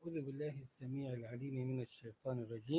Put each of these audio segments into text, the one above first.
أعوذ بالله السميع العليم من الشيطان الرجيم.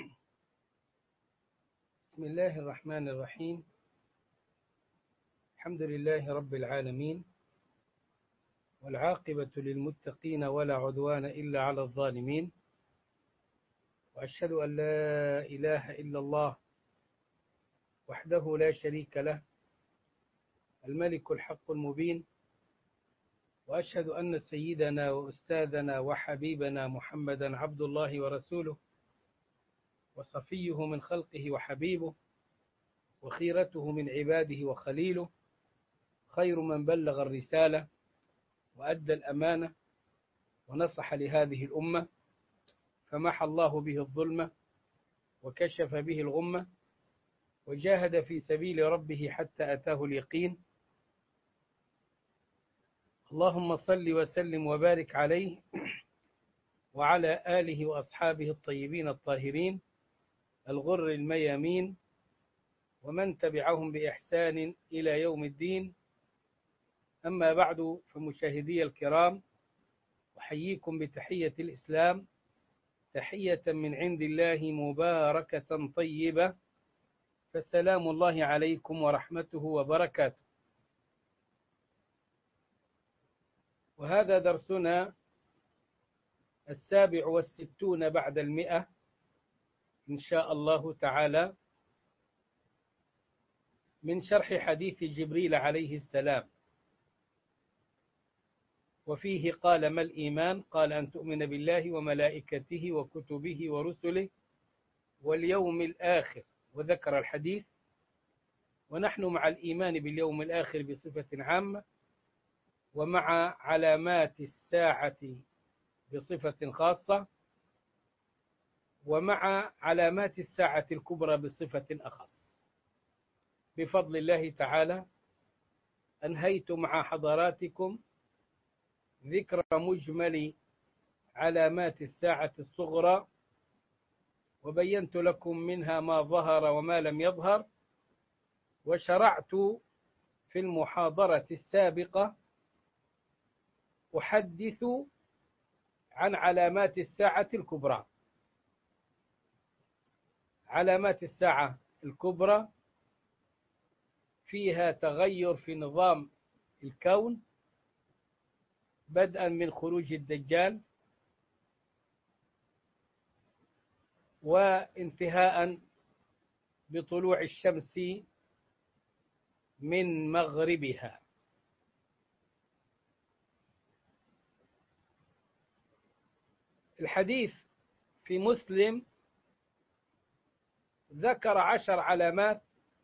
بسم الله الرحمن الرحيم. الحمد لله رب العالمين، والعاقبة للمتقين ولا عدوان إلا على الظالمين، وأشهد أن لا إله إلا الله وحده لا شريك له الملك الحق المبين، وأشهد أن سيدنا وأستاذنا وحبيبنا محمدا عبد الله ورسوله، وصفيه من خلقه وحبيبه، وخيرته من عباده وخليله، خير من بلغ الرسالة وأدى الأمانة ونصح لهذه الأمة، فمحى الله به الظلمة وكشف به الغمة، وجاهد في سبيل ربه حتى أتاه اليقين. اللهم صل وسلم وبارك عليه وعلى آله وأصحابه الطيبين الطاهرين الغر الميامين، ومن تبعهم بإحسان إلى يوم الدين. أما بعد، فمشاهدي الكرام، أحييكم بتحية الإسلام، تحية من عند الله مباركة طيبة، فالسلام الله عليكم ورحمته وبركاته. وهذا درسنا 67 بعد 100 إن شاء الله تعالى، من شرح حديث جبريل عليه السلام، وفيه قال: ما الإيمان؟ قال: أن تؤمن بالله وملائكته وكتبه ورسله واليوم الآخر، وذكر الحديث. ونحن مع الإيمان باليوم الآخر بصفة عامة، ومع علامات الساعة بصفة خاصة، ومع علامات الساعة الكبرى بصفة أخص. بفضل الله تعالى أنهيت مع حضراتكم ذكر مجمل علامات الساعة الصغرى، وبينت لكم منها ما ظهر وما لم يظهر، وشرعت في المحاضرة السابقة أحدث عن علامات الساعة الكبرى. علامات الساعة الكبرى فيها تغير في نظام الكون، بدءا من خروج الدجال وانتهاء بطلوع الشمس من مغربها. الحديث في مسلم ذكر 10 علامات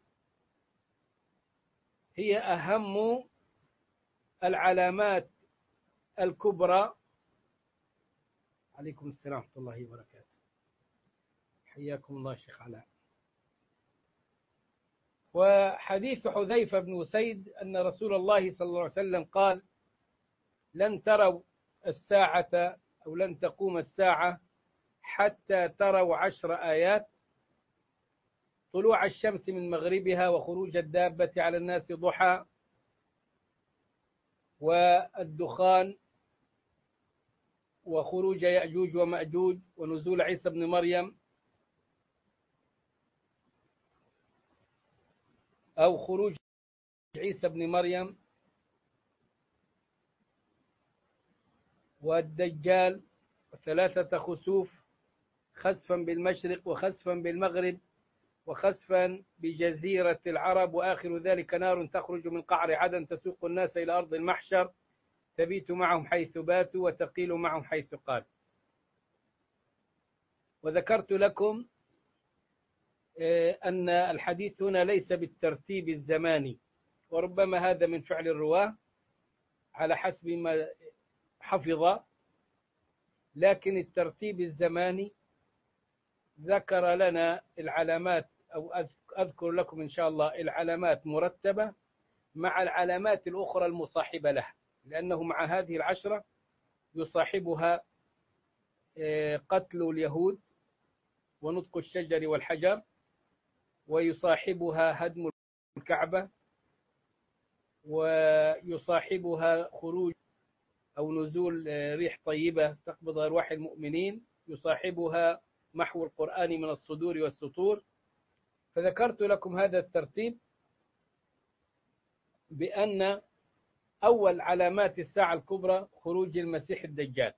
هي أهم العلامات الكبرى. عليكم السلام ورحمة الله وبركاته، حياكم الله شيخ علاء. وحديث حذيفة بن أسيد أن رسول الله صلى الله عليه وسلم قال: لن تروا الساعة أو لن تقوم الساعة حتى تروا 10 آيات: طلوع الشمس من مغربها، وخروج الدابة على الناس ضحى، والدخان، وخروج يأجوج ومأجوج، ونزول عيسى بن مريم، أو خروج عيسى بن مريم، والدجال، وثلاثة خسوف: خسفا بالمشرق، وخسفا بالمغرب، وخسفا بجزيرة العرب، وآخر ذلك نار تخرج من قعر عدن تسوق الناس إلى أرض المحشر، تبيت معهم حيث باتوا وتقيل معهم حيث قالوا. وذكرت لكم أن الحديث هنا ليس بالترتيب الزماني، وربما هذا من فعل الرواة على حسب ما حفظ، لكن الترتيب الزماني ذكر لنا العلامات، أو أذكر لكم إن شاء الله العلامات مرتبة مع العلامات الأخرى المصاحبة لها، لأنه مع هذه 10 يصاحبها قتل اليهود ونطق الشجر والحجر، ويصاحبها هدم الكعبة، ويصاحبها خروج أو نزول ريح طيبة تقبض أرواح المؤمنين يصاحبها محو القرآن من الصدور والسطور. فذكرت لكم هذا الترتيب بأن أول علامات الساعة الكبرى خروج المسيح الدجال.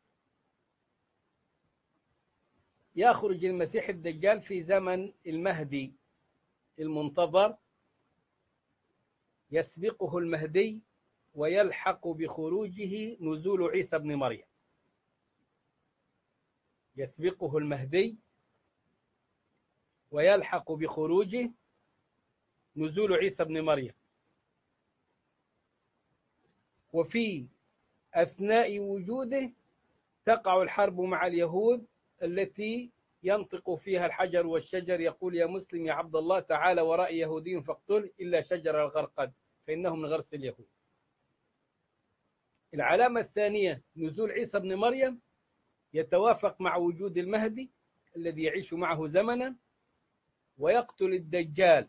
يخرج المسيح الدجال في زمن المهدي المنتظر، يسبقه المهدي ويلحق بخروجه نزول عيسى بن مريم. يسبقه المهدي ويلحق بخروجه نزول عيسى بن مريم. وفي أثناء وجوده تقع الحرب مع اليهود التي ينطق فيها الحجر والشجر يقول يا مسلم يا عبد الله تعالى وراء يهودي فاقتل إلا شجر الغرقد فإنه من غرس اليهود. العلامة الثانية نزول عيسى بن مريم، يتوافق مع وجود المهدي الذي يعيش معه زمنا ويقتل الدجال،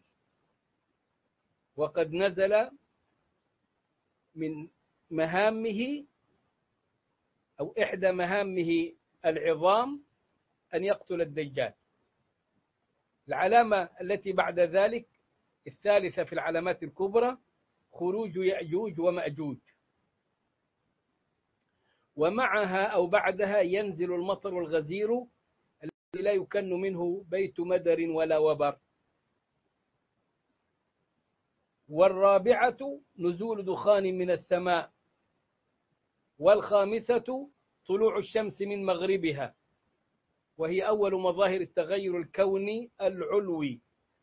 وقد نزل من مهامه أو إحدى مهامه العظام أن يقتل الدجال. العلامة التي بعد ذلك الثالثة في العلامات الكبرى خروج يأجوج ومأجوج، ومعها أو بعدها ينزل المطر والغزير الذي لا يكن منه بيت مدر ولا وبر. والرابعة نزول دخان من السماء. والخامسة طلوع الشمس من مغربها، وهي أول مظاهر التغير الكوني العلوي.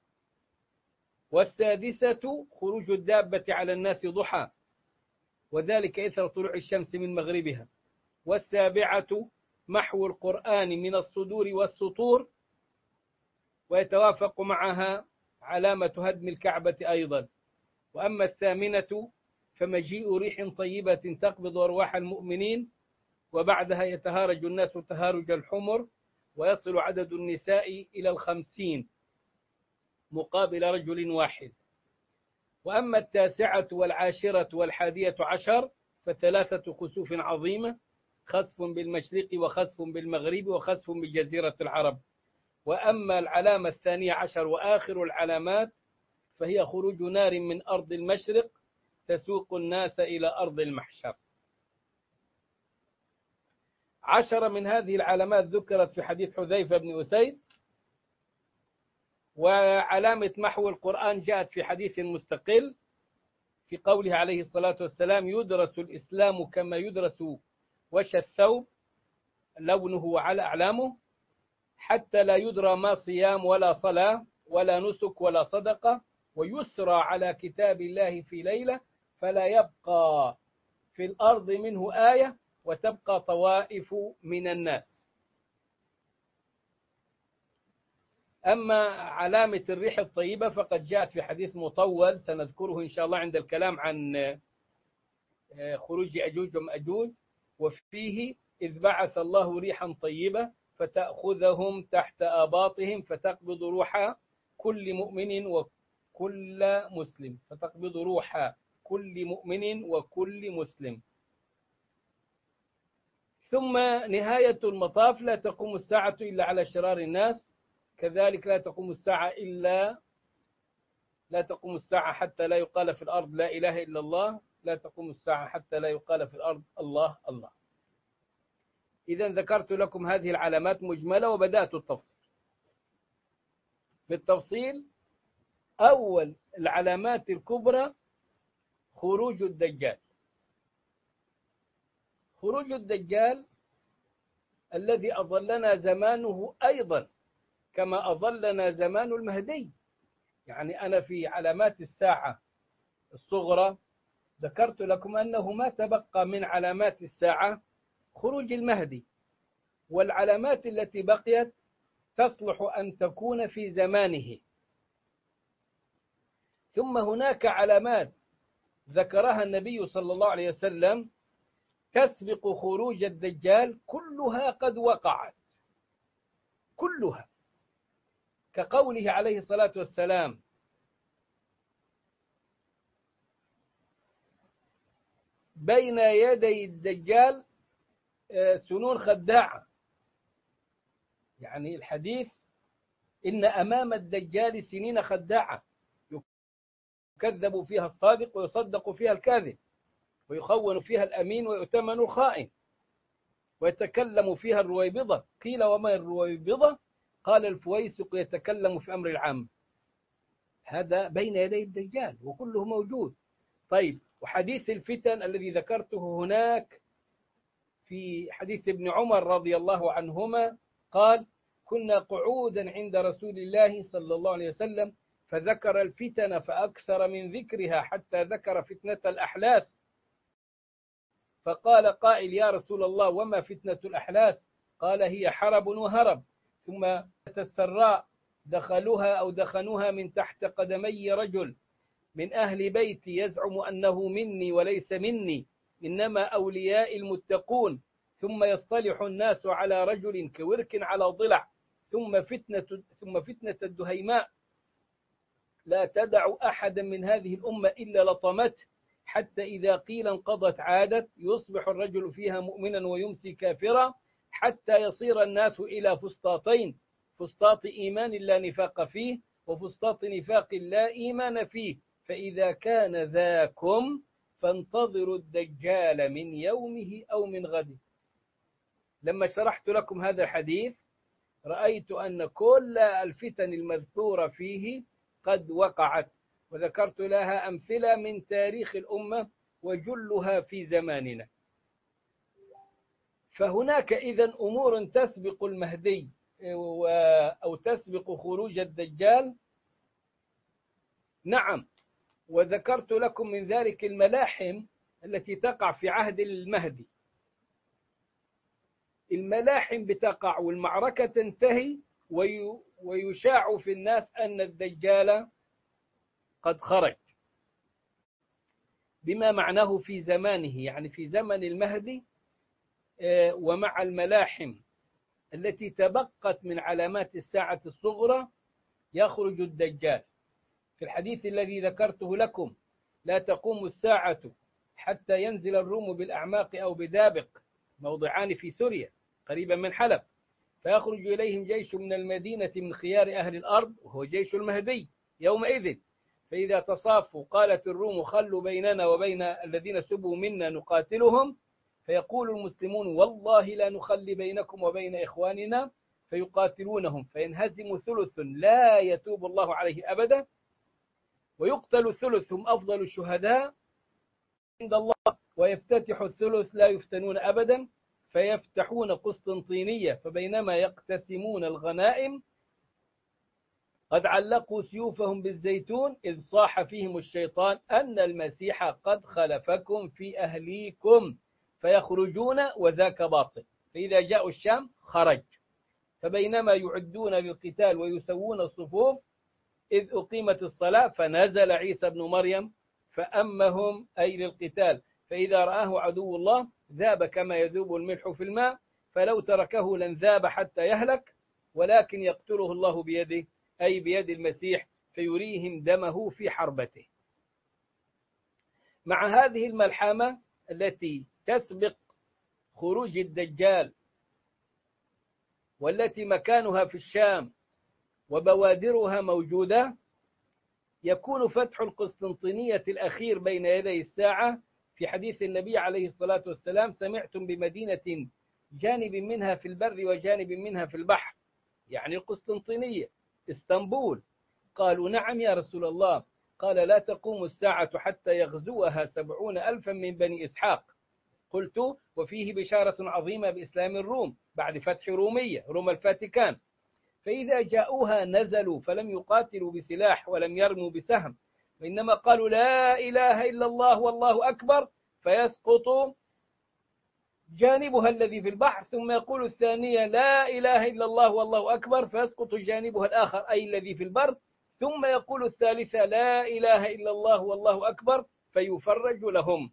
والسادسة خروج الدابة على الناس ضحى، وذلك إثر طلوع الشمس من مغربها. والسابعة محو القرآن من الصدور والسطور، ويتوافق معها علامة هدم الكعبة أيضا. وأما الثامنة فمجيء ريح طيبة تقبض أرواح المؤمنين، وبعدها يتهارج الناس تهارج الحمر، ويصل عدد النساء إلى 50 مقابل رجل واحد. وأما التاسعة والعاشرة والحادية عشر فثلاثة خسوف عظيمة، خسف بالمشرق وخسف بالمغرب وخسف بجزيرة العرب. وأما العلامة الثانية عشر وآخر العلامات فهي خروج نار من أرض المشرق تسوق الناس إلى أرض المحشر. 10 من هذه العلامات ذكرت في حديث حذيفة بن أسيد، وعلامة محو القرآن جاءت في حديث مستقل في قوله عليه الصلاة والسلام يدرس الإسلام كما يدرس وش الثوب لونه على أعلامه، حتى لا يدرى ما صيام ولا صلاة ولا نسك ولا صدقة، ويسرى على كتاب الله في ليلة فلا يبقى في الأرض منه آية وتبقى طوائف من الناس. أما علامة الريح الطيبة فقد جاءت في حديث مطول سنذكره إن شاء الله عند الكلام عن خروج يأجوج ومأجوج، وفيه إذ بعث الله ريحا طيبة فتأخذهم تحت آباطهم فتقبض روح كل مؤمن وكل مسلم، فتقبض روح كل مؤمن وكل مسلم. ثم نهاية المطاف لا تقوم الساعة إلا على شرار الناس، كذلك لا تقوم الساعة حتى لا يقال في الأرض لا إله إلا الله، لا تقوم الساعة حتى لا يقال في الأرض الله الله. إذا ذكرت لكم هذه العلامات مجملة وبدأت التفصيل. بالتفصيل أول العلامات الكبرى خروج الدجال. خروج الدجال الذي أظلنا زمانه أيضا كما أظلنا زمان المهدي. يعني أنا في علامات الساعة الصغرى ذكرت لكم أنه ما تبقى من علامات الساعة خروج المهدي، والعلامات التي بقيت تصلح أن تكون في زمانه. ثم هناك علامات ذكرها النبي صلى الله عليه وسلم تسبق خروج الدجال، كلها قد وقعت، كلها، كقوله عليه الصلاة والسلام بين يدي الدجال سنون خداعة. يعني الحديث إن أمام الدجال سنين خداعة يكذب فيها الصادق ويصدق فيها الكاذب، ويخون فيها الأمين ويؤتمن الخائن، ويتكلم فيها الرويبضة. قيل وما الرويبضة؟ قال الفويسق يتكلم في أمر العام. هذا بين يدي الدجال وكله موجود. طيب، وحديث الفتن الذي ذكرته هناك في حديث ابن عمر رضي الله عنهما قال: كنا قعودا عند رسول الله صلى الله عليه وسلم فذكر الفتن فأكثر من ذكرها حتى ذكر فتنة الأحلاس، فقال قائل: يا رسول الله وما فتنة الأحلاس؟ قال: هي حرب وهرب، ثم السراء دخلوها من تحت قدمي رجل من أهل بيتي يزعم أنه مني وليس مني، إنما أولياء المتقون، ثم يصطلح الناس على رجل كورك على ضلع، ثم فتنة الدهيماء لا تدع أحدا من هذه الأمة إلا لطمته، حتى إذا قيل انقضت عادت، يصبح الرجل فيها مؤمنا ويمسي كافرا، حتى يصير الناس إلى فسطاطين: فسطاط إيمان لا نفاق فيه، وفسطاط نفاق لا إيمان فيه، فإذا كان ذاكم فانتظروا الدجال من يومه أو من غده. لما شرحت لكم هذا الحديث رأيت أن كل الفتن المذكورة فيه قد وقعت، وذكرت لها أمثلة من تاريخ الأمة وجلها في زماننا. فهناك إذن أمور تسبق المهدي أو تسبق خروج الدجال. نعم، وذكرت لكم من ذلك الملاحم التي تقع في عهد المهدي. الملاحم بتقع والمعركة تنتهي ويشاع في الناس أن الدجال قد خرج، بما معناه في زمانه، يعني في زمن المهدي. ومع الملاحم التي تبقت من علامات الساعة الصغرى يخرج الدجال. في الحديث الذي ذكرته لكم: لا تقوم الساعة حتى ينزل الروم بالأعماق أو بدابق، موضعان في سوريا قريبا من حلب، فيخرج إليهم جيش من المدينة من خيار أهل الأرض، وهو جيش المهدي يومئذ، فإذا تصافوا قالت الروم: خلوا بيننا وبين الذين سبوا منا نقاتلهم، فيقول المسلمون: والله لا نخلي بينكم وبين إخواننا، فيقاتلونهم، فينهزم ثلث لا يتوب الله عليه أبدا، ويقتل ثلث هم أفضل الشهداء عند الله، ويفتتح الثلث لا يفتنون أبدا، فيفتحون قسطنطينية، فبينما يقتسمون الغنائم قد علقوا سيوفهم بالزيتون إذ صاح فيهم الشيطان أن المسيح قد خلفكم في أهليكم، فيخرجون وذاك باطل. فإذا جاءوا الشام خرج، فبينما يعدون للقتال ويسوون الصفوف إذ أقيمت الصلاة فنزل عيسى بن مريم فأمهم أي للقتال، فإذا رآه عدو الله ذاب كما يذوب الملح في الماء، فلو تركه لن ذاب حتى يهلك، ولكن يقتله الله بيده أي بيد المسيح، فيريهم دمه في حربته. مع هذه الملحمة التي تسبق خروج الدجال، والتي مكانها في الشام وبوادرها موجودة، يكون فتح القسطنطينية الأخير بين يدي الساعة. في حديث النبي عليه الصلاة والسلام: سمعتم بمدينة جانب منها في البر وجانب منها في البحر، يعني القسطنطينية اسطنبول. قالوا: نعم يا رسول الله. قال: لا تقوم الساعة حتى يغزوها 70,000 من بني إسحاق. قلت: وفيه بشارة عظيمة بإسلام الروم بعد فتح رومية، روم الفاتيكان، فإذا جاءوها نزلوا فلم يقاتلوا بسلاح ولم يرموا بسهم، وإنما قالوا: لا إله إلا الله والله أكبر، فيسقط جانبها الذي في البحر، ثم يقول الثانية: لا إله إلا الله والله أكبر، فيسقط جانبها الآخر أي الذي في البر، ثم يقول الثالثة: لا إله إلا الله والله أكبر، فيفرج لهم،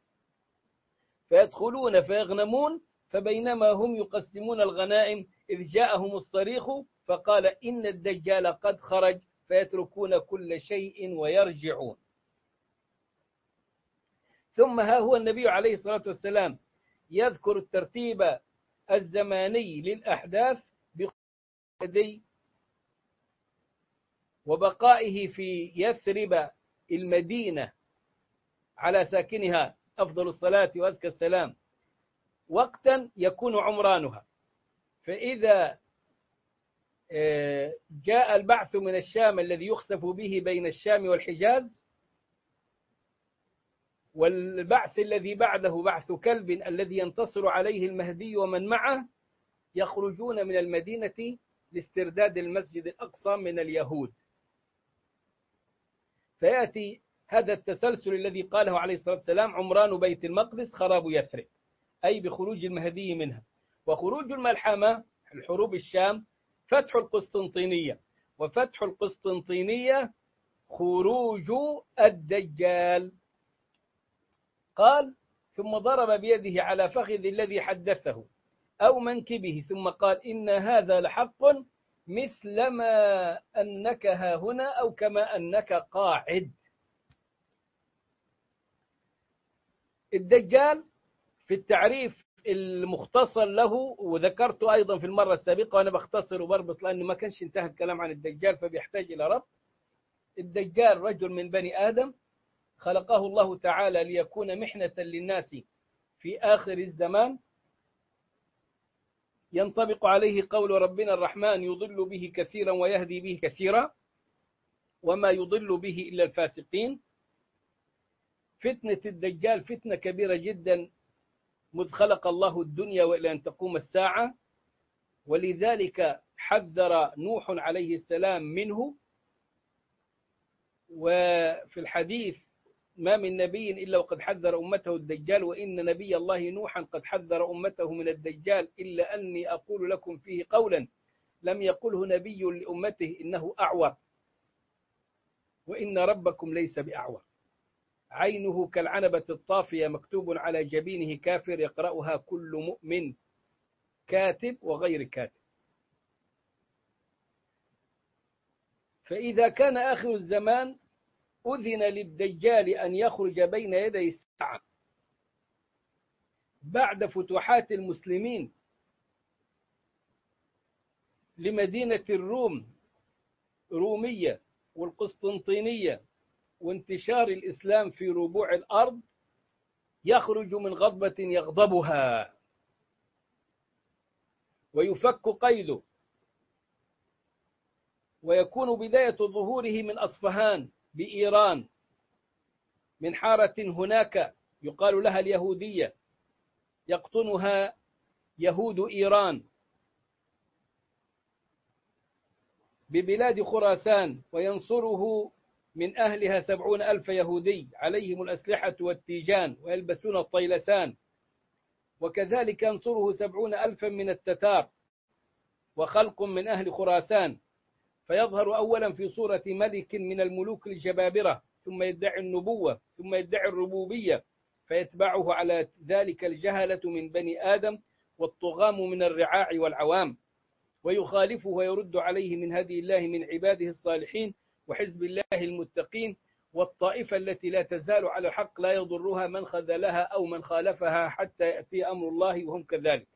فيدخلون فيغنمون. فبينما هم يقسمون الغنائم إذ جاءهم الصريخ فقال: إن الدجال قد خرج، فيتركون كل شيء ويرجعون. ثم ها هو النبي عليه الصلاة والسلام يذكر الترتيب الزماني للأحداث بقيدي وبقائه في يثرب المدينة على ساكنها أفضل الصلاة وأزكى السلام وقتا يكون عمرانها. فإذا جاء البعث من الشام الذي يخسف به بين الشام والحجاز، والبعث الذي بعده بعث كلب الذي ينتصر عليه المهدي ومن معه، يخرجون من المدينة لاسترداد المسجد الأقصى من اليهود. فيأتي هذا التسلسل الذي قاله عليه الصلاة والسلام: عمران بيت المقدس خراب يثرب، أي بخروج المهدي منها. وخروج الملحمة الحروب الشام فتح القسطنطينية، وفتح القسطنطينية خروج الدجال. قال: ثم ضرب بيده على فخذ الذي حدثه أو منكبه ثم قال: إن هذا لحق مثل ما أنك ها هنا أو كما أنك قاعد. الدجال في التعريف المختصر له، وذكرته أيضا في المرة السابقة وأنا بختصر وبربط لأنه ما كانش انتهى الكلام عن الدجال فبيحتاج إلى ربط. الدجال رجل من بني آدم خلقه الله تعالى ليكون محنة للناس في آخر الزمان، ينطبق عليه قول ربنا الرحمن: يضل به كثيرا ويهدي به كثيرا وما يضل به إلا الفاسقين. فتنة الدجال فتنة كبيرة جدا مذ خلق الله الدنيا وإلى أن تقوم الساعة، ولذلك حذر نوح عليه السلام منه. وفي الحديث: ما من نبي إلا وقد حذر أمته الدجال، وإن نبي الله نوحا قد حذر أمته من الدجال، إلا أني أقول لكم فيه قولا لم يقله نبي لأمته: إنه أعور، وإن ربكم ليس بأعور، عينه كالعنبة الطافية، مكتوب على جبينه كافر، يقرأها كل مؤمن كاتب وغير كاتب. فإذا كان آخر الزمان أذن للدجال أن يخرج بين يدي الساعة بعد فتوحات المسلمين لمدينة الروم رومية والقسطنطينية وانتشار الإسلام في ربوع الأرض، يخرج من غضبة يغضبها ويفك قيده، ويكون بداية ظهوره من أصفهان بإيران، من حارة هناك يقال لها اليهودية يقطنها يهود إيران، ببلاد خراسان، وينصره من أهلها 70,000 يهودي عليهم الأسلحة والتيجان ويلبسون الطيلسان، وكذلك ينصره 70,000 من التتار وخلق من أهل خراسان. فيظهر أولا في صورة ملك من الملوك الجبابرة، ثم يدعي النبوة، ثم يدعي الربوبية، فيتبعه على ذلك الجهلة من بني آدم والطغام من الرعاع والعوام، ويخالفه ويرد عليه من هدي الله من عباده الصالحين وحزب الله المتقين، والطائفة التي لا تزال على الحق لا يضرها من خذلها أو من خالفها حتى يأتي أمر الله وهم كذلك.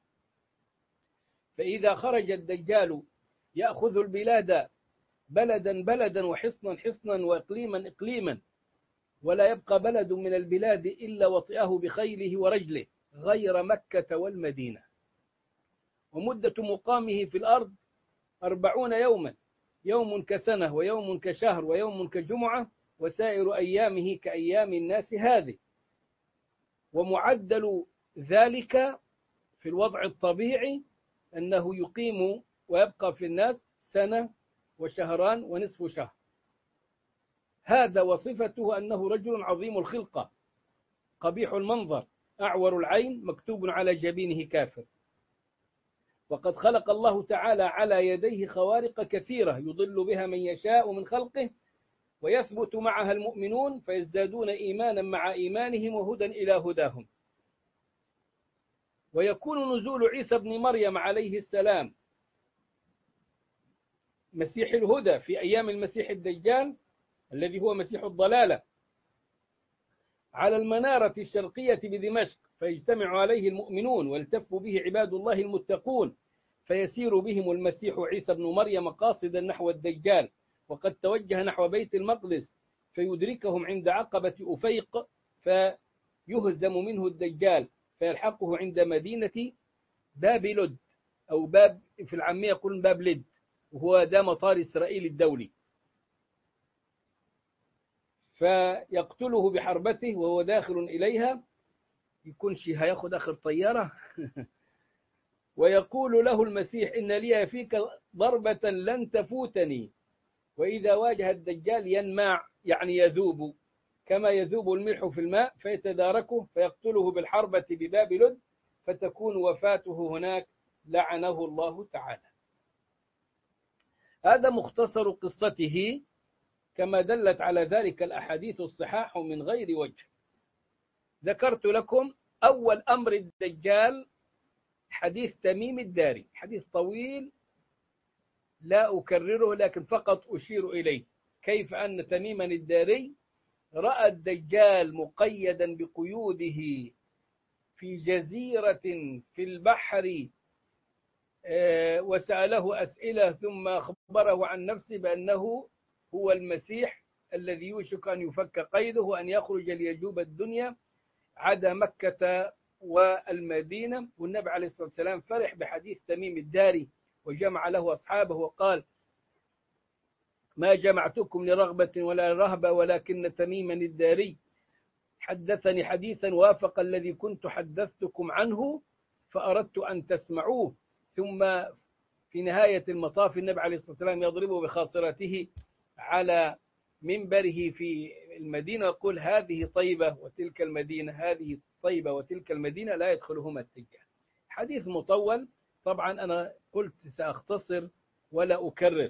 فإذا خرج الدجال يأخذ البلاد بلدا بلدا وحصنا حصنا وإقليما إقليما، ولا يبقى بلد من البلاد إلا وطئه بخيله ورجله غير مكة والمدينة، ومدة مقامه في الأرض 40 يوما، يوم كسنة ويوم كشهر ويوم كجمعة، وسائر أيامه كأيام الناس هذه. ومعدل ذلك في الوضع الطبيعي أنه يقيم ويبقى في الناس سنة وشهران ونصف شهر. هذا وصفته أنه رجل عظيم الخلقة قبيح المنظر أعور العين، مكتوب على جبينه كافر. وقد خلق الله تعالى على يديه خوارق كثيرة يضل بها من يشاء من خلقه، ويثبت معها المؤمنون فيزدادون إيمانا مع إيمانهم وهدى إلى هداهم. ويكون نزول عيسى بن مريم عليه السلام مسيح الهدى في أيام المسيح الدجال الذي هو مسيح الضلالة على المنارة الشرقية بدمشق، فيجتمع عليه المؤمنون والتف به عباد الله المتقون، فيسير بهم المسيح عيسى بن مريم قاصدا نحو الدجال، وقد توجه نحو بيت المقدس، فيدركهم عند عقبة أفيق، فيهزم منه الدجال، فيلحقه عند مدينة باب لد، أو باب في العامية يقولون باب لد، وهو ده مطار إسرائيل الدولي، فيقتله بحربته وهو داخل إليها، يكون شيء هياخد آخر طيارة ويقول له المسيح: إن لي فيك ضربة لن تفوتني. وإذا واجه الدجال ينمع، يعني يذوب كما يذوب الملح في الماء، فيتداركه فيقتله بالحربة بباب لد، فتكون وفاته هناك لعنه الله تعالى. هذا مختصر قصته كما دلت على ذلك الأحاديث الصحاح من غير وجه. ذكرت لكم أول أمر الدجال حديث تميم الداري، حديث طويل لا أكرره لكن فقط أشير إليه، كيف أن تميما الداري رأى الدجال مقيدا بقيوده في جزيرة في البحر، وسأله أسئلة ثم أخبره عن نفسه بأنه هو المسيح الذي يوشك أن يفك قيده وأن يخرج ليجوب الدنيا عدا مكة والمدينة. والنبي عليه الصلاة والسلام فرح بحديث تميم الداري وجمع له أصحابه وقال: ما جمعتكم لرغبة ولا رهبة ولكن تميما الداري حدثني حديثا وافق الذي كنت حدثتكم عنه فأردت أن تسمعوه. ثم في نهاية المطاف النبي عليه الصلاة والسلام يضربه بخاصرته على منبره في المدينة ويقول: هذه طيبة وتلك المدينة، هذه طيبة وتلك المدينة لا يدخلهما الدجال. حديث مطول طبعا، أنا قلت سأختصر ولا أكرر.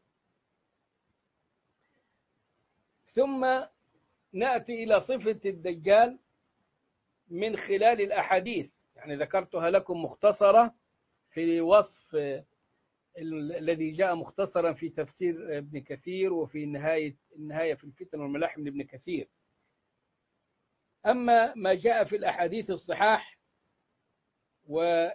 ثم نأتي إلى صفة الدجال من خلال الأحاديث، يعني ذكرتها لكم مختصرة في وصف الذي جاء مختصرا في تفسير ابن كثير، وفي النهاية في الفتن والملاحم لابن كثير. أما ما جاء في الأحاديث الصحاح وهي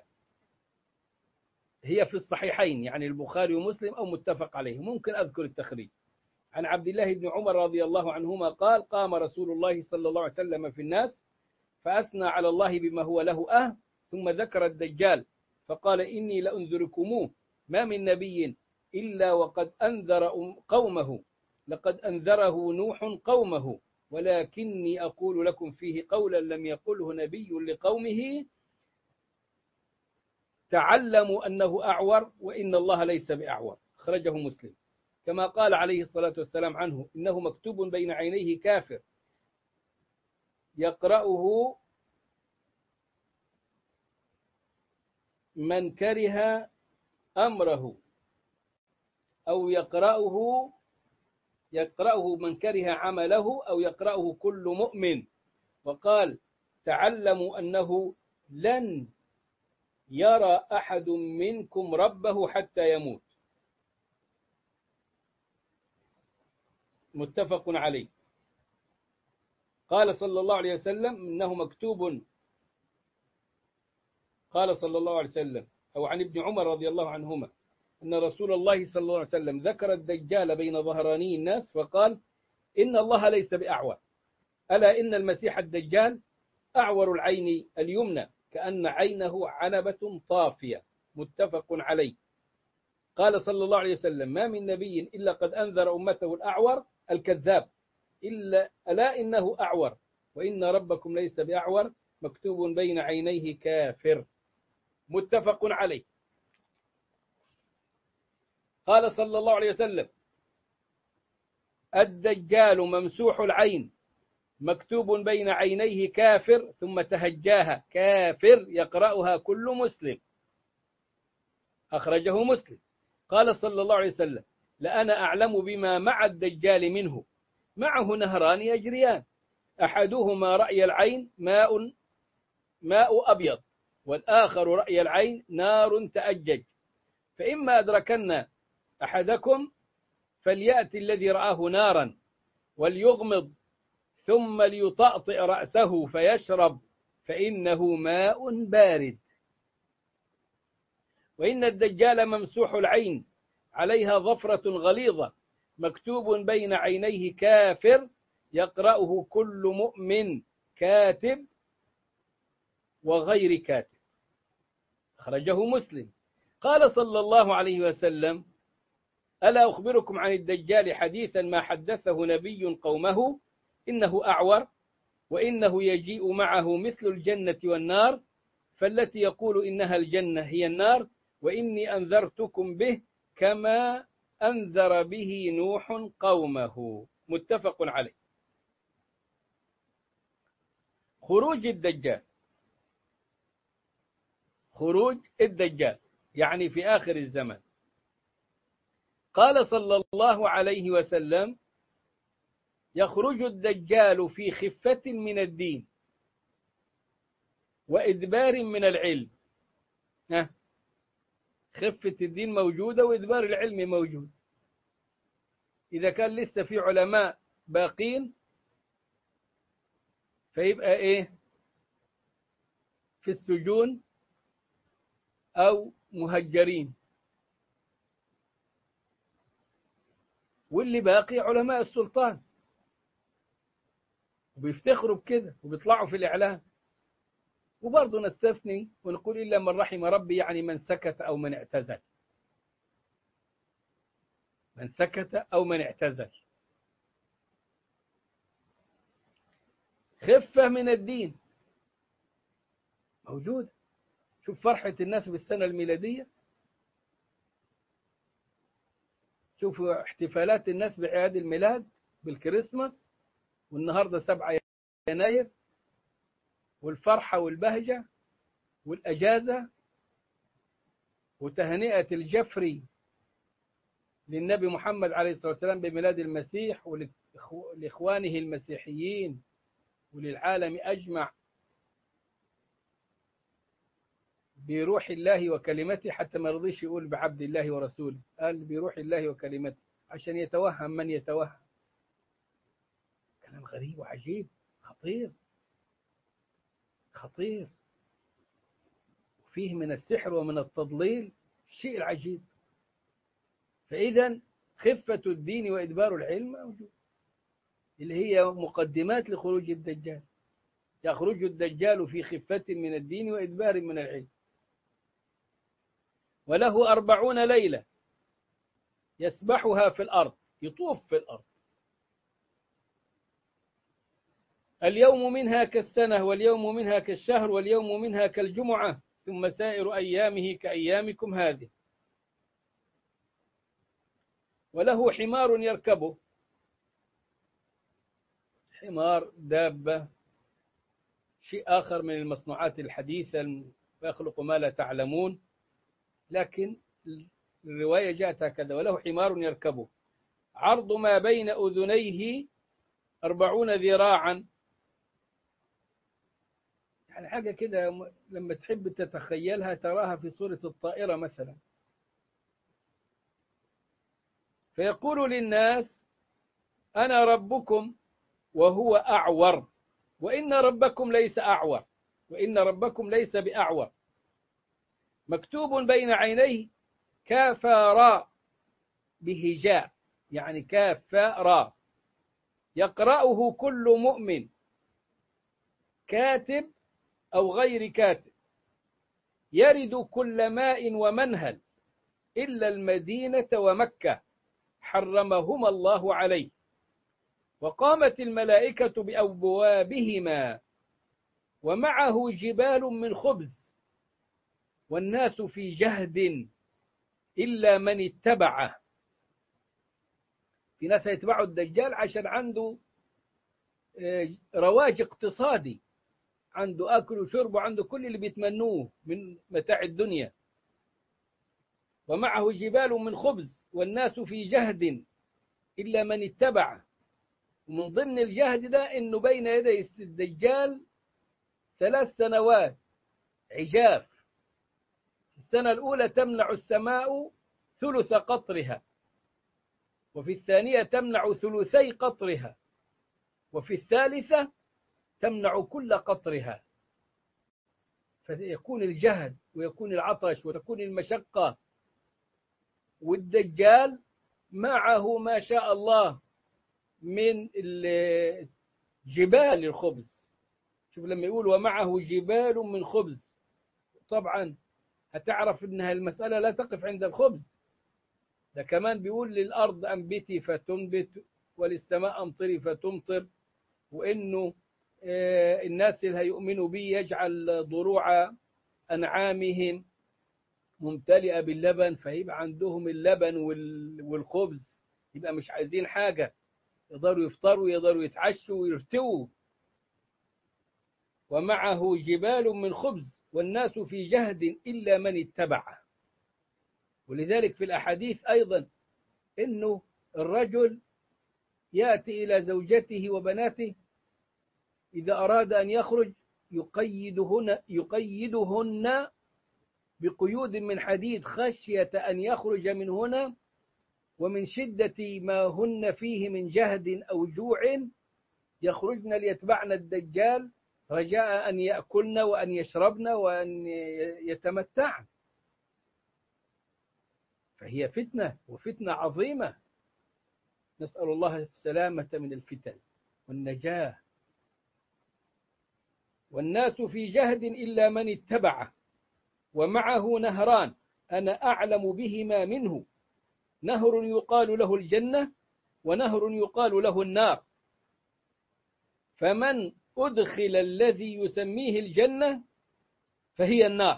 في الصحيحين، يعني البخاري ومسلم أو متفق عليه، ممكن أذكر التخريج. عن عبد الله بن عمر رضي الله عنهما قال: قام رسول الله صلى الله عليه وسلم في الناس فأثنى على الله بما هو له ثم ذكر الدجال فقال: إني لأنذركموه، ما من نبي إلا وقد أنذر قومه، لقد أنذره نوح قومه، ولكني أقول لكم فيه قولا لم يقله نبي لقومه: تعلموا أنه أعور وإن الله ليس بأعور. أخرجه مسلم. كما قال عليه الصلاة والسلام عنه: إنه مكتوب بين عينيه كافر يقرأه من كره أمره، أو يقرأه من كره عمله، أو يقرأه كل مؤمن. وقال: تعلموا أنه لن يرى أحد منكم ربه حتى يموت. متفق عليه. قال صلى الله عليه وسلم: إنه مكتوب، قال صلى الله عليه وسلم أو عن ابن عمر رضي الله عنهما أن رسول الله صلى الله عليه وسلم ذكر الدجال بين ظهراني الناس فقال: إن الله ليس بأعور، ألا إن المسيح الدجال أعور العين اليمنى كأن عينه عنبة طافية. متفق عليه. قال صلى الله عليه وسلم: ما من نبي إلا قد أنذر أمته الأعور الكذاب، ألا إنه أعور وإن ربكم ليس بأعور مكتوب بين عينيه كافر. متفق عليه. قال صلى الله عليه وسلم: الدجال ممسوح العين مكتوب بين عينيه كافر، ثم تهجاها كافر يقرأها كل مسلم. أخرجه مسلم. قال صلى الله عليه وسلم: لأنا أعلم بما مع الدجال منه، معه نهران يجريان، أحدهما رأي العين ماء أبيض، والآخر رأي العين نار تأجج، فإما أدركن أحدكم فليأتي الذي رآه نارا وليغمض ثم ليطأطئ رأسه فيشرب فإنه ماء بارد. وإن الدجال ممسوح العين عليها ظفرة غليظة مكتوب بين عينيه كافر يقرأه كل مؤمن كاتب وغير كاتب. أخرجه مسلم. قال صلى الله عليه وسلم: ألا أخبركم عن الدجال حديثا ما حدثه نبي قومه إنه أعور وإنه يجيء معه مثل الجنة والنار، فالتي يقول إنها الجنة هي النار، وإني أنذرتكم به كما أنذر به نوح قومه. متفق عليه. خروج الدجال. خروج الدجال يعني في آخر الزمن. قال صلى الله عليه وسلم: يخرج الدجال في خفة من الدين وإدبار من العلم. خفة الدين موجودة وإدبار العلم موجود. إذا كان لسه في علماء باقين فيبقى إيه؟ في السجون أو مهجرين، واللي باقي علماء السلطان وبيفتخروا بكده وبيطلعوا في الإعلام. وبرضه نستثني ونقول إلا من رحم ربي، يعني من سكت أو من اعتزل. من سكت أو من اعتزل. خفة من الدين موجودة. شوف فرحة الناس بالسنة الميلادية، شوفوا احتفالات الناس بأعياد الميلاد بالكريسماس، والنهاردة 7 يناير، والفرحة والبهجة والأجازة وتهنئة الجفري للنبي محمد عليه الصلاة والسلام بميلاد المسيح ولإخوانه المسيحيين وللعالم أجمع بروح الله وكلمته، حتى ما رضيش يقول بعبد الله ورسوله، قال بروح الله وكلمته عشان يتوهم من يتوهم. كلام غريب وعجيب خطير خطير، وفيه من السحر ومن التضليل الشيء العجيب. فإذا خفة الدين وإدبار العلم موجود، اللي هي مقدمات لخروج الدجال. يخرج الدجال في خفة من الدين وإدبار من العلم. وله 40 ليلة يسبحها في الأرض، يطوف في الأرض. اليوم منها كالسنة، واليوم منها كالشهر، واليوم منها كالجمعة، ثم سائر أيامه كأيامكم هذه. وله حمار يركبه. حمار دابة شيء آخر من المصنوعات الحديثة، ويخلق ما لا تعلمون، لكن الرواية جاءت هكذا: وله حمار يركبه عرض ما بين أذنيه 40 ذراعا. يعني حاجة كده لما تحب تتخيلها تراها في صورة الطائرة مثلا. فيقول للناس: أنا ربكم، وهو أعور، وإن ربكم ليس أعور، وإن ربكم ليس بأعور. مكتوب بين عينيه كافا بهجاء، يعني كافا. يقرأه كل مؤمن كاتب أو غير كاتب. يرد كل ماء ومنهل إلا المدينة ومكة حرمهما الله عليه. وقامت الملائكة بأبوابهما ومعه جبال من خبز، والناس في جهد إلا من اتبعه. في ناس يتبعوا الدجال عشان عنده رواج اقتصادي، عنده أكل وشرب وعنده كل اللي بيتمنوه من متاع الدنيا. ومعه جبال من خبز والناس في جهد إلا من اتبعه. ومن ضمن الجهد ده إنه بين يدي الدجال 3 سنوات عجاف. السنة الأولى تمنع السماء ثلث قطرها، وفي الثانية تمنع ثلثي قطرها، وفي الثالثة تمنع كل قطرها، فيكون الجهد ويكون العطش وتكون المشقة. والدجال معه ما شاء الله من جبال الخبز. شوف لما يقول ومعه جبال من خبز، طبعا هتعرف انها المسألة لا تقف عند الخبز، ده كمان بيقول للأرض أنبتي فتنبت وللسماء أمطري فتمطر، وإنه الناس اللي هيؤمنوا به يجعل ضروع أنعامهم ممتلئة باللبن، فيبقى عندهم اللبن والخبز، يبقى مش عايزين حاجة، يقدروا يفطروا يقدروا يتعشوا ويرتووا. ومعه جبال من خبز والناس في جهد إلا من اتبعه. ولذلك في الأحاديث أيضا إنه الرجل يأتي إلى زوجته وبناته إذا أراد أن يخرج يقيدهن بقيود من حديد خشية أن يخرج من هنا ومن شدة ما هن فيه من جهد أو جوع يخرجن ليتبعن الدجال رجاء أن يأكلن وأن يشربن وأن يتمتعن. فهي فتنة وفتنة عظيمة، نسأل الله السلامة من الفتن والنجاة. والناس في جهد إلا من اتبعه، ومعه نهران أنا أعلم بهما منه، نهر يقال له الجنة ونهر يقال له النار، فمن أدخل الذي يسميه الجنة فهي النار،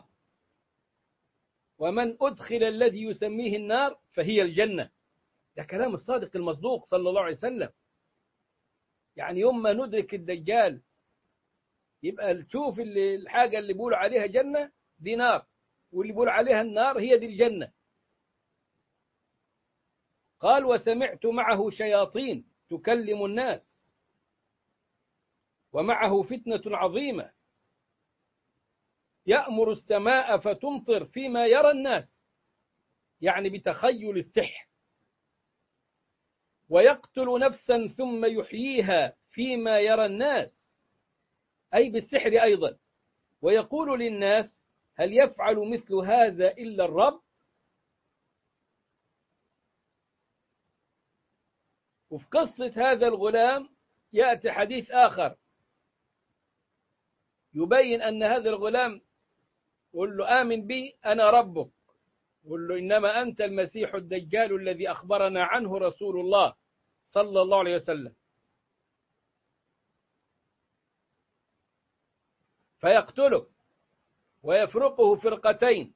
ومن أدخل الذي يسميه النار فهي الجنة. ده كلام الصادق المصدوق صلى الله عليه وسلم. يعني يوم ما ندرك الدجال يبقى تشوف الحاجة اللي بيقولوا عليها جنة دي نار، واللي بيقولوا عليها النار هي دي الجنة. قال وسمعت معه شياطين تكلم الناس، ومعه فتنة عظيمة يأمر السماء فتمطر فيما يرى الناس، يعني بتخيل السحر، ويقتل نفسا ثم يحييها فيما يرى الناس، أي بالسحر أيضا، ويقول للناس هل يفعل مثل هذا إلا الرب؟ وفي قصة هذا الغلام يأتي حديث آخر يبين أن هذا الغلام يقول له آمن بي أنا ربك، يقول له إنما أنت المسيح الدجال الذي أخبرنا عنه رسول الله صلى الله عليه وسلم، فيقتله ويفرقه فرقتين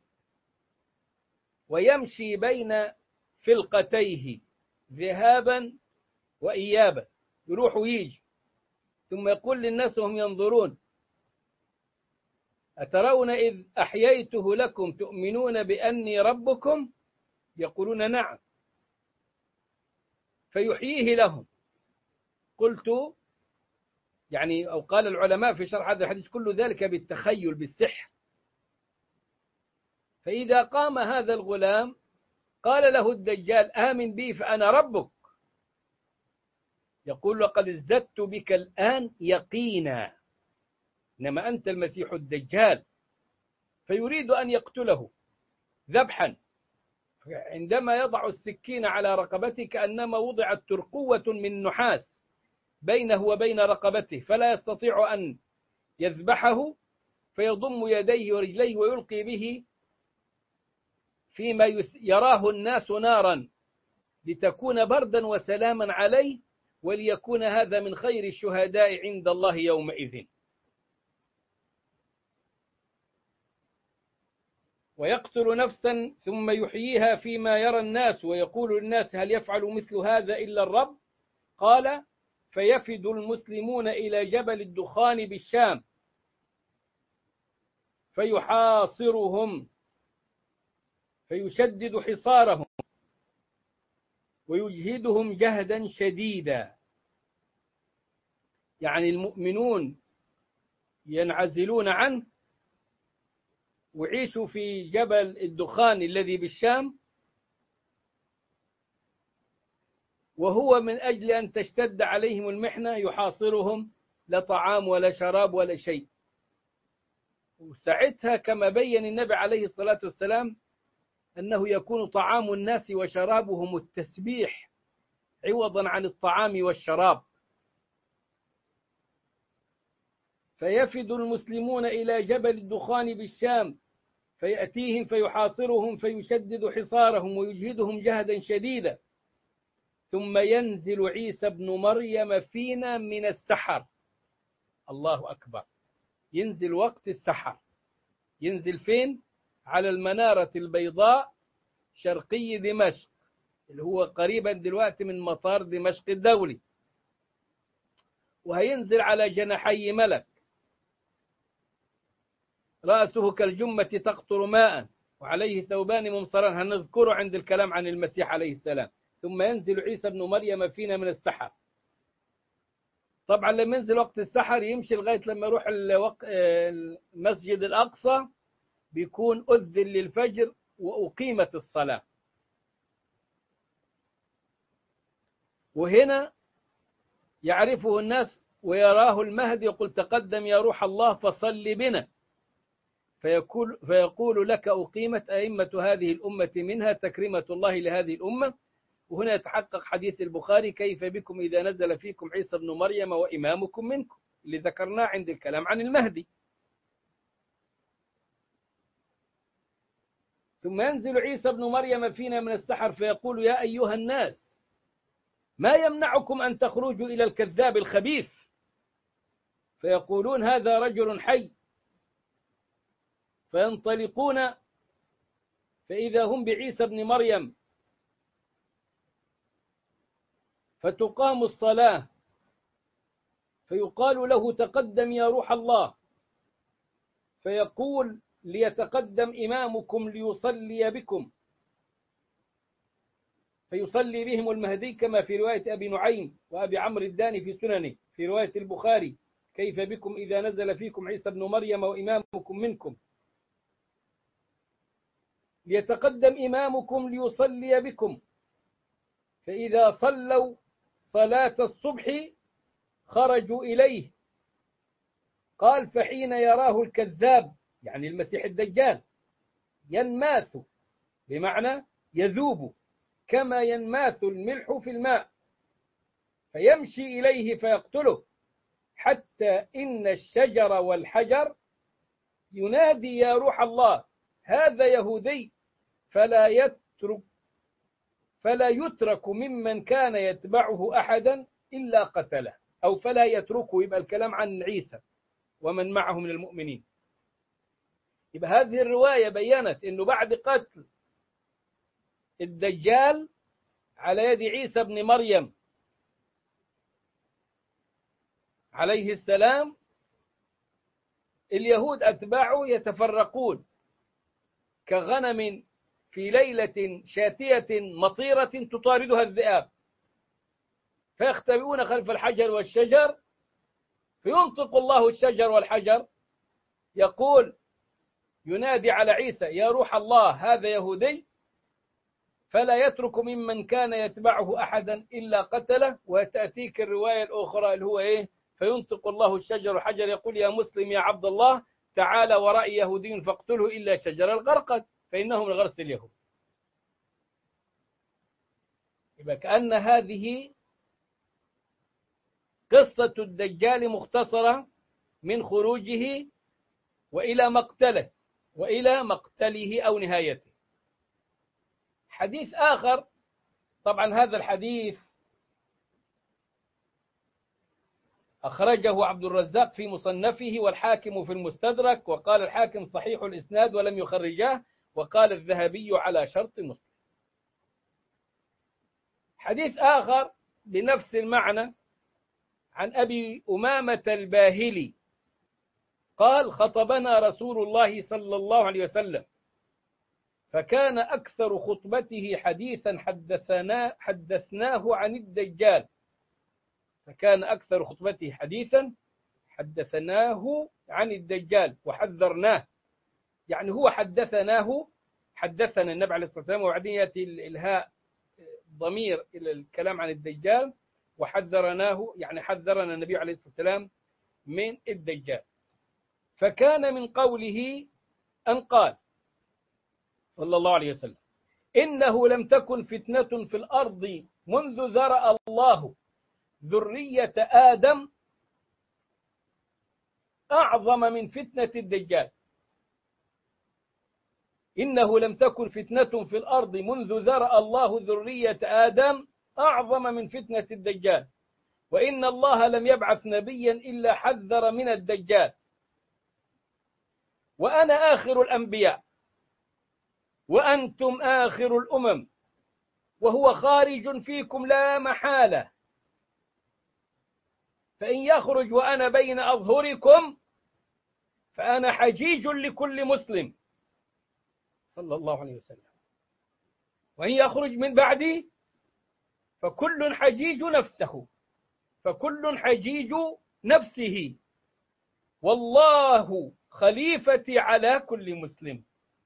ويمشي بين فلقتيه ذهابا وإيابا، يروح ويجي، ثم يقول للناس وهم ينظرون أترون إذ أحييته لكم تؤمنون بأني ربكم؟ يقولون نعم، فيحييه لهم. قلت يعني أو قال العلماء في شرح هذا الحديث كل ذلك بالتخيل بالسحر. فإذا قام هذا الغلام قال له الدجال آمن بي فأنا ربك، يقول لقد ازددت بك الآن يقينا، إنما أنت المسيح الدجال، فيريد أن يقتله ذبحا. عندما يضع السكين على رقبته كأنما وضعت ترقوة من نحاس بينه وبين رقبته، فلا يستطيع أن يذبحه، فيضم يديه ورجليه ويلقي به فيما يراه الناس نارا لتكون بردا وسلاما عليه، وليكون هذا من خير الشهداء عند الله يومئذ. ويقتل نفسا ثم يحييها فيما يرى الناس، ويقول للناس هل يفعل مثل هذا إلا الرب؟ قال فيفد المسلمون إلى جبل الدخان بالشام فيحاصرهم فيشدد حصارهم ويجهدهم جهدا شديدا، يعني المؤمنون ينعزلون عنه ويعيشوا في جبل الدخان الذي بالشام، وهو من أجل أن تشتد عليهم المحنة يحاصرهم، لا طعام ولا شراب ولا شيء. وساعتها كما بين النبي عليه الصلاة والسلام أنه يكون طعام الناس وشرابهم التسبيح عوضا عن الطعام والشراب. فيفد المسلمون إلى جبل الدخان بالشام فيأتيهم فيحاصرهم فيشدد حصارهم ويجهدهم جهدا شديدا، ثم ينزل عيسى بن مريم فينا من السحر. الله أكبر. ينزل وقت السحر. ينزل فين؟ على المنارة البيضاء شرقي دمشق، اللي هو قريبا دلوقتي من مطار دمشق الدولي. وهينزل على جناحي ملك، رأسه كالجمة تقطر ماء وعليه ثوبان ممصران. هنذكره عند الكلام عن المسيح عليه السلام. ثم ينزل عيسى بن مريم فينا من السحر. طبعا لما ينزل وقت السحر يمشي لغاية لما يروح المسجد الأقصى، بيكون أذن للفجر وأقيمت الصلاة. وهنا يعرفه الناس ويراه المهدي يقول تقدم يا روح الله فصل بنا، فيقول لك أقيمت أئمة هذه الأمة منها تكريمة الله لهذه الأمة. وهنا يتحقق حديث البخاري كيف بكم إذا نزل فيكم عيسى بن مريم وإمامكم منكم، اللي ذكرناه عند الكلام عن المهدي. ثم ينزل عيسى بن مريم فينا من السحر فيقول يا أيها الناس ما يمنعكم أن تخرجوا إلى الكذاب الخبيث؟ فيقولون هذا رجل حي، فينطلقون فإذا هم بعيسى بن مريم، فتقام الصلاة فيقال له تقدم يا روح الله، فيقول ليتقدم إمامكم ليصلي بكم، فيصلي بهم المهدي كما في رواية أبي نعيم وأبي عمرو الداني في سننه. في رواية البخاري كيف بكم إذا نزل فيكم عيسى بن مريم وإمامكم منكم، ليتقدم إمامكم ليصلي بكم، فإذا صلوا صلاة الصبح خرجوا إليه. قال فحين يراه الكذاب يعني المسيح الدجال ينماث، بمعنى يذوب كما ينماث الملح في الماء، فيمشي إليه فيقتله، حتى إن الشجر والحجر ينادي يا روح الله هذا يهودي، فلا يترك ممن كان يتبعه أحدا إلا قتله، أو فلا يتركه. يبقى الكلام عن عيسى ومن معه من المؤمنين. يبقى هذه الرواية بيّنت أنه بعد قتل الدجال على يد عيسى بن مريم عليه السلام اليهود أتباعه يتفرقون كغنم في ليلة شاتية مطيرة تطاردها الذئاب، فيختبئون خلف الحجر والشجر، فينطق الله الشجر والحجر يقول ينادي على عيسى يا روح الله هذا يهودي، فلا يترك ممن كان يتبعه أحدا إلا قتله. وتأتيك الرواية الأخرى اللي هو إيه؟ فينطق الله الشجر والحجر يقول يا مسلم يا عبد الله تعالى ورائي يهودي فاقتله إلا شجر الغرقد فإنه من غرس اليهود. يبقى كأن هذه قصة الدجال مختصرة من خروجه وإلى مقتله أو نهايته. حديث آخر، طبعا هذا الحديث أخرجه عبد الرزاق في مصنفه والحاكم في المستدرك، وقال الحاكم صحيح الإسناد ولم يخرجاه، وقال الذهبي على شرط مسلم. حديث آخر بنفس المعنى عن أبي أمامة الباهلي قال خطبنا رسول الله صلى الله عليه وسلم فكان أكثر خطبته حديثا حدثناه عن الدجال. فكان أكثر خطبته حديثا حدثناه عن الدجال وحذرناه، يعني هو حدثنا النبي عليه الصلاة والسلام، وبعدين يأتي الهاء ضمير إلى الكلام عن الدجال، وحذرناه يعني حذرنا النبي عليه الصلاة والسلام من الدجال. فكان من قوله أن قال صلى الله عليه وسلم: إنه لم تكن فتنة في الأرض منذ ذرأ الله ذرية آدم أعظم من فتنة الدجال. إنه لم تكن فتنة في الأرض منذ ذرأ الله ذرية آدم أعظم من فتنة الدجال، وإن الله لم يبعث نبيا إلا حذر من الدجال، وأنا آخر الأنبياء وأنتم آخر الأمم، وهو خارج فيكم لا محالة، فإن يخرج وأنا بين أظهركم فأنا حجيج لكل مسلم صلى الله عليه وسلم، وإن يخرج من بعدي فكل حجيج نفسه، فكل حجيج نفسه، والله خليفتي على كل مسلم.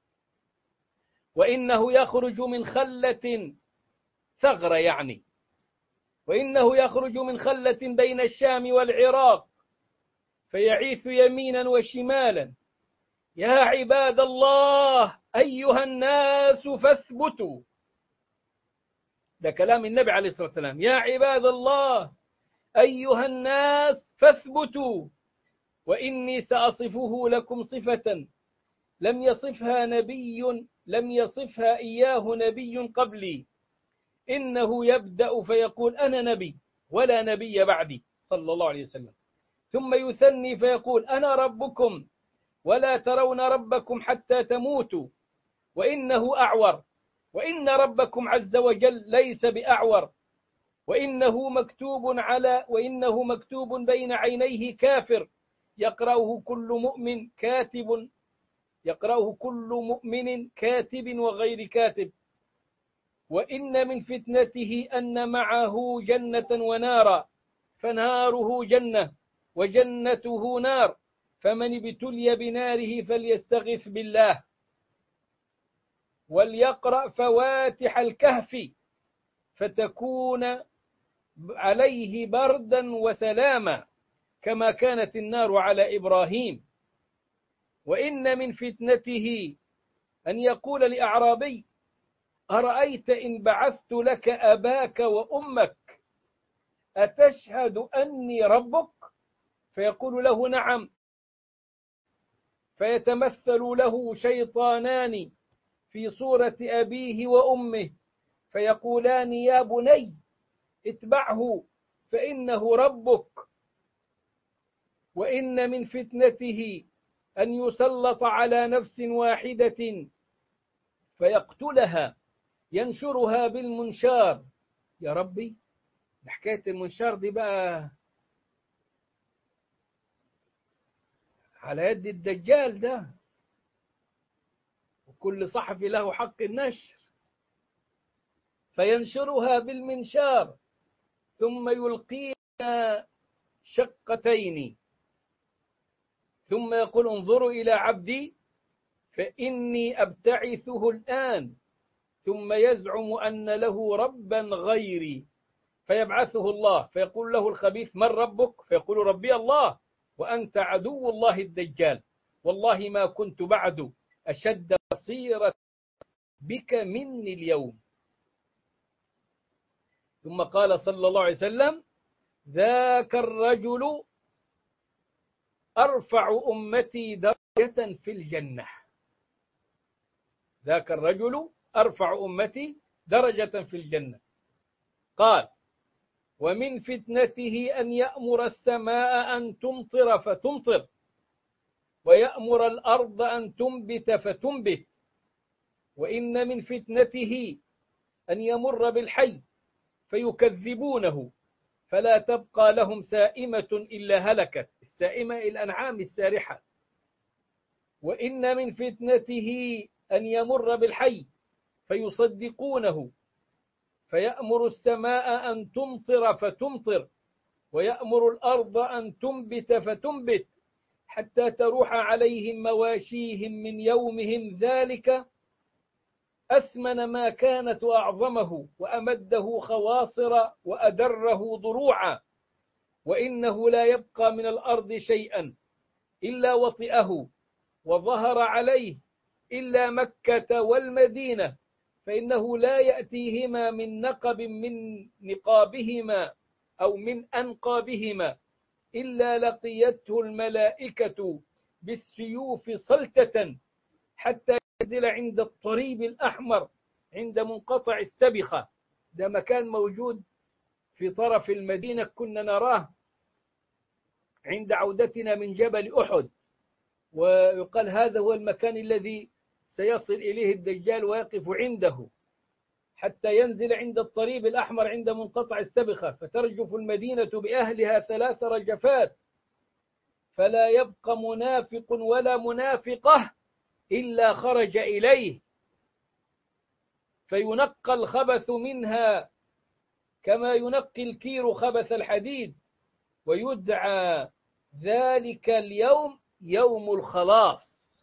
وإنه يخرج من خلة ثغرة يعني، وإنه يخرج من خلة بين الشام والعراق فيعيث يمينا وشمالا: يا عباد الله أيها الناس فاثبتوا. ده كلام النبي عليه الصلاة والسلام: يا عباد الله أيها الناس فاثبتوا، وإني سأصفه لكم صفة لم يصفها إياه نبي قبلي. إنه يبدأ فيقول: أنا نبي ولا نبي بعدي صلى الله عليه وسلم، ثم يثني فيقول: أنا ربكم ولا ترون ربكم حتى تموتوا، وإنه أعور، وإن ربكم عز وجل ليس بأعور، وإنه مكتوب بين عينيه كافر، يقرأه كل مؤمن كاتب وغير كاتب. وإن من فتنته أن معه جنة ونارا، فناره جنة وجنته نار، فمن ابتلي بناره فليستغث بالله وليقرأ فواتح الكهف فتكون عليه بردا وسلاما كما كانت النار على إبراهيم. وإن من فتنته أن يقول لأعرابي: أرأيت إن بعثت لك أباك وأمك أتشهد أني ربك؟ فيقول له: نعم. فيتمثل له شيطانان في صورة أبيه وأمه فيقولان: يا بني اتبعه فإنه ربك. وإن من فتنته أن يسلط على نفس واحدة فيقتلها ينشرها بالمنشار. يا ربي، حكاية المنشار دي بقى على يد الدجال ده، وكل صحفي له حق النشر. فينشرها بالمنشار ثم يلقيها شقتين، ثم يقول: انظروا إلى عبدي فإني أبتعثه الآن، ثم يزعم أن له ربا غيري، فيبعثه الله فيقول له الخبيث: من ربك؟ فيقول: ربي الله، وأنت عدو الله الدجال، والله ما كنت بعد أشد بصيرة بك مني اليوم. ثم قال صلى الله عليه وسلم: ذاك الرجل أرفع أمتي درجة في الجنة. ذاك الرجل أرفع أمتي درجة في الجنة. قال: ومن فتنته أن يأمر السماء أن تمطر فتمطر، ويأمر الأرض أن تنبت فتنبت. وإن من فتنته أن يمر بالحي فيكذبونه فلا تبقى لهم سائمة إلا هلكت. السائمة الأنعام السارحة. وإن من فتنته أن يمر بالحي فيصدقونه فيأمر السماء أن تمطر فتمطر، ويأمر الأرض أن تنبت فتنبت، حتى تروح عليهم مواشيهم من يومهم ذلك أثمن ما كانت وأعظمه، وأمده خواصر وأدره ضروعا، وإنه لا يبقى من الأرض شيئا إلا وطئه، وظهر عليه إلا مكة والمدينة، فإنه لا يأتيهما من نقب من نقابهما أو من أنقابهما إلا لقيته الملائكة بالسيوف صلتة، حتى ينزل عند الطريب الأحمر عند منقطع السبخة. ده مكان موجود في طرف المدينة، كنا نراه عند عودتنا من جبل أحد، ويقال هذا هو المكان الذي سيصل إليه الدجال ويقف عنده حتى ينزل عند الطريب الأحمر عند منقطع السبخة، فترجف المدينة بأهلها 3 رجفات، فلا يبقى منافق ولا منافقة إلا خرج إليه، فينقى الخبث منها كما ينقي الكير خبث الحديد، ويدعى ذلك اليوم يوم الخلاص.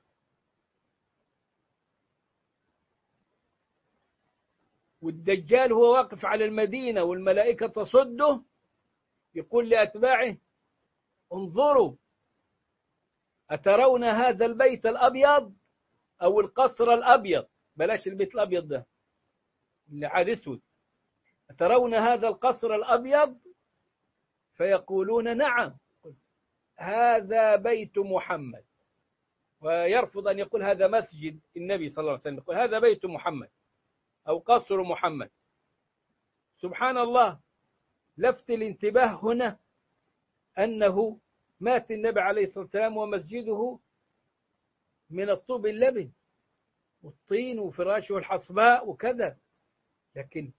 والدجال هو واقف على المدينة والملائكة تصده، يقول لأتباعه: انظروا، أترون هذا البيت الأبيض أو القصر الأبيض؟ بلاش البيت الأبيض ده اللي عاد اسود. أترون هذا القصر الأبيض؟ فيقولون: نعم. هذا بيت محمد. ويرفض أن يقول هذا مسجد النبي صلى الله عليه وسلم، يقول هذا بيت محمد أو قصر محمد. سبحان الله، لفت الانتباه هنا أنه مات النبي عليه الصلاة والسلام ومسجده من الطوب اللبن والطين وفراشه الحصباء وكذا، لكن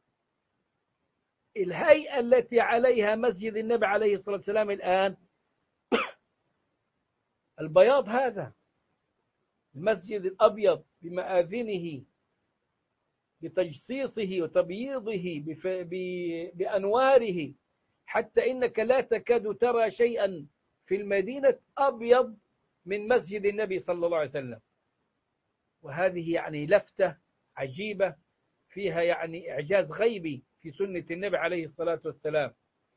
الهيئة التي عليها مسجد النبي عليه الصلاة والسلام الآن البياض، هذا المسجد الأبيض بمآذنه بتجصيصه وتبييضه بأنواره، حتى إنك لا تكاد ترى شيئا في المدينة أبيض من مسجد النبي صلى الله عليه وسلم. وهذه يعني لفتة عجيبة فيها يعني إعجاز غيبي في سنة النبي عليه الصلاة والسلام.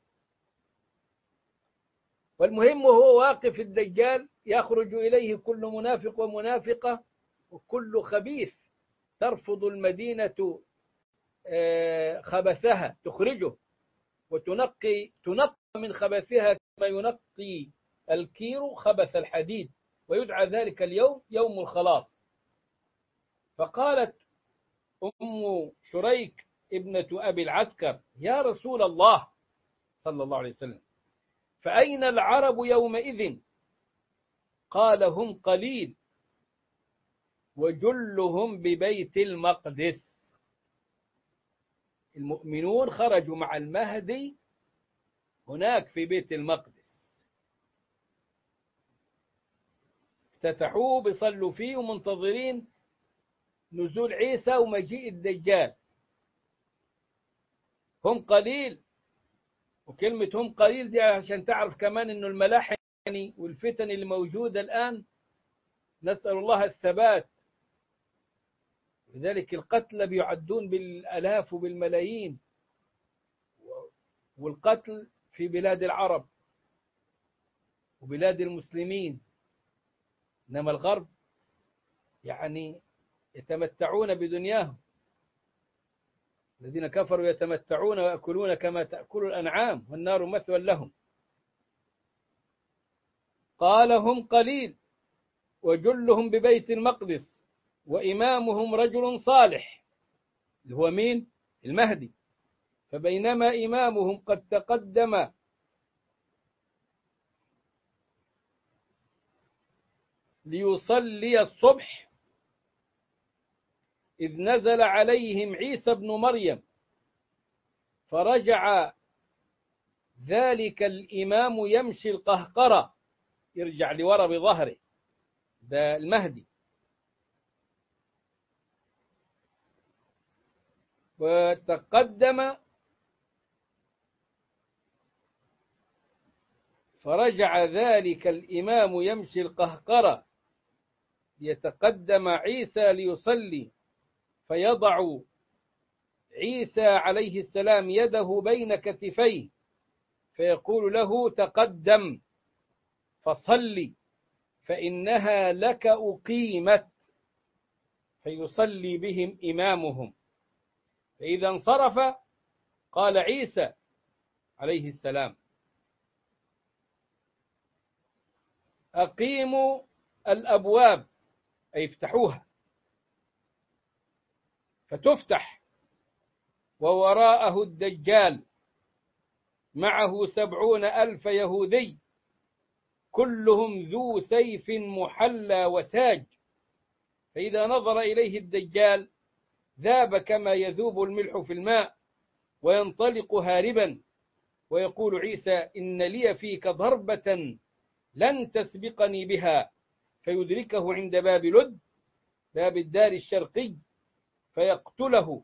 والمهم وهو واقف الدجال يخرج إليه كل منافق ومنافقة وكل خبيث، ترفض المدينة خبثها، تخرجه وتنقي من خبثها كما ينقي الكير خبث الحديد، ويدعى ذلك اليوم يوم الخلاص. فقالت أم شريك ابنة أبي العسكر: يا رسول الله صلى الله عليه وسلم، فأين العرب يومئذ؟ قال: هم قليل وجلهم ببيت المقدس. المؤمنون خرجوا مع المهدي هناك في بيت المقدس، افتتحوه بيصلوا فيه ومنتظرين نزول عيسى ومجيء الدجال. هم قليل، وكلمة هم قليل دي عشان تعرف كمان انه الملاحم والفتن اللي موجودة الآن نسأل الله الثبات، لذلك القتلى بيعدون بالآلاف وبالملايين، والقتل في بلاد العرب وبلاد المسلمين، إنما الغرب يعني يتمتعون بدنياهم. الذين كفروا يتمتعون ويأكلون كما تأكل الأنعام والنار مثوى لهم. قال: هم قليل وجلهم ببيت المقدس وإمامهم رجل صالح، اللي هو مين؟ المهدي. فبينما إمامهم قد تقدم ليصلي الصبح إذ نزل عليهم عيسى بن مريم، فرجع ذلك الإمام يمشي القهقرة، يرجع لورا بظهره، ده المهدي. وتقدم فرجع ذلك الإمام يمشي القهقرة يتقدم عيسى ليصلي، فيضع عيسى عليه السلام يده بين كتفيه فيقول له تقدم فصل فإنها لك أقيمت، فيصلي بهم إمامهم. فإذا انصرف قال عيسى عليه السلام أقيموا الأبواب، أي افتحوها، فتفتح، ووراءه الدجال معه 70,000 يهودي كلهم ذو سيف محلى وساج، فإذا نظر إليه الدجال ذاب كما يذوب الملح في الماء وينطلق هاربا، ويقول عيسى إن لي فيك ضربة لن تسبقني بها، فيدركه عند باب لد، باب الدار الشرقي، فيقتله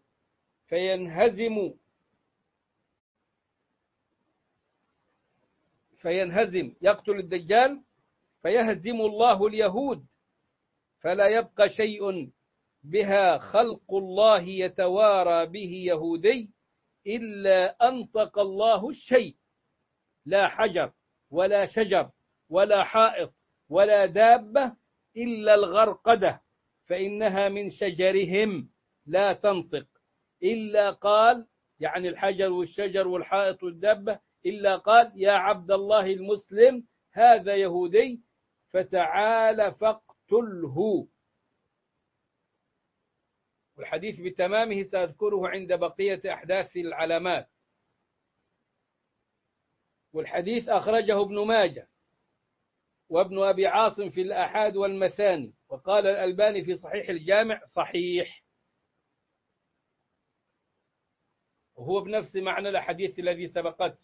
فينهزم يقتل الدجال، فيهزم الله اليهود، فلا يبقى شيء بها خلق الله يتوارى به يهودي إلا أنطق الله الشيء، لا حجر ولا شجر ولا حائط ولا دابة إلا الغرقدة، فإنها من شجرهم لا تنطق إلا قال، يعني الحجر والشجر والحائط والدابة، إلا قال يا عبد الله المسلم هذا يهودي فتعال فاقتله. والحديث بتمامه سأذكره عند بقية أحداث العلامات. والحديث أخرجه ابن ماجه وابن أبي عاصم في الآحاد والمثاني، وقال الألباني في صحيح الجامع صحيح، وهو بنفس معنى الحديث الذي سبقته.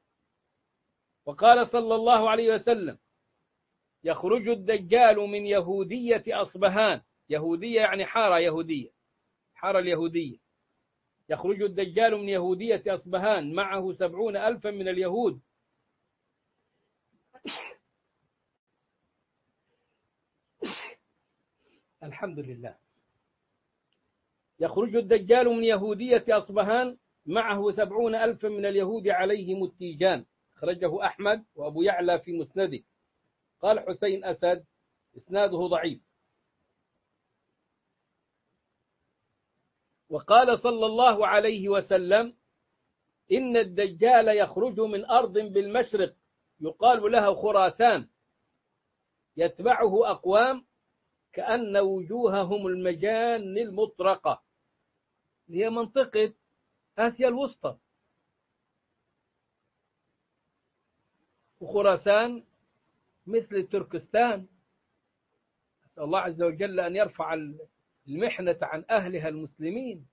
وقال صلى الله عليه وسلم يخرج الدجال من يهودية أصبهان، يهودية يعني حارة يهودية، حارة اليهودية، يخرج الدجال من يهودية أصبهان معه 70,000 من اليهود الحمد لله. يخرج الدجال من يهودية أصبهان معه 70,000 من اليهود عليهم التيجان، أخرجه أحمد وأبو يعلى في مسنده. قال حسين أسد إسناده ضعيف. وقال صلى الله عليه وسلم إن الدجال يخرج من أرض بالمشرق يقال لها خراسان، يتبعه أقوام كأن وجوههم المجان المطرقة، هي منطقة آسيا الوسطى، وخراسان مثل تركستان. أسأل الله عز وجل أن يرفع المحنة عن أهلها المسلمين.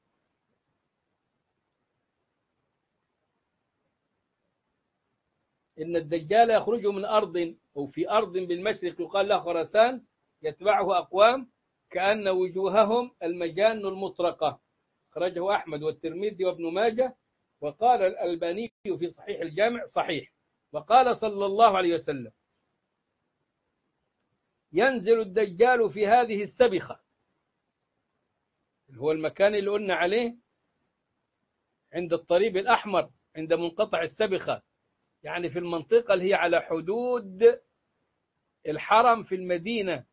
إن الدجال يخرج من أرض أو في أرض بالمشرق يقال لها خراسان، يتبعه أقوام كأن وجوههم المجان المطرقة، أخرجه أحمد والترمذي وابن ماجه. وقال الألباني في صحيح الجامع صحيح. وقال صلى الله عليه وسلم ينزل الدجال في هذه السبخة، اللي هو المكان اللي قلنا عليه عند الطريق الأحمر عند منقطع السبخة، يعني في المنطقة اللي هي على حدود الحرم في المدينة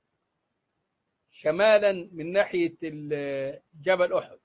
شمالا من ناحية جبل أحد.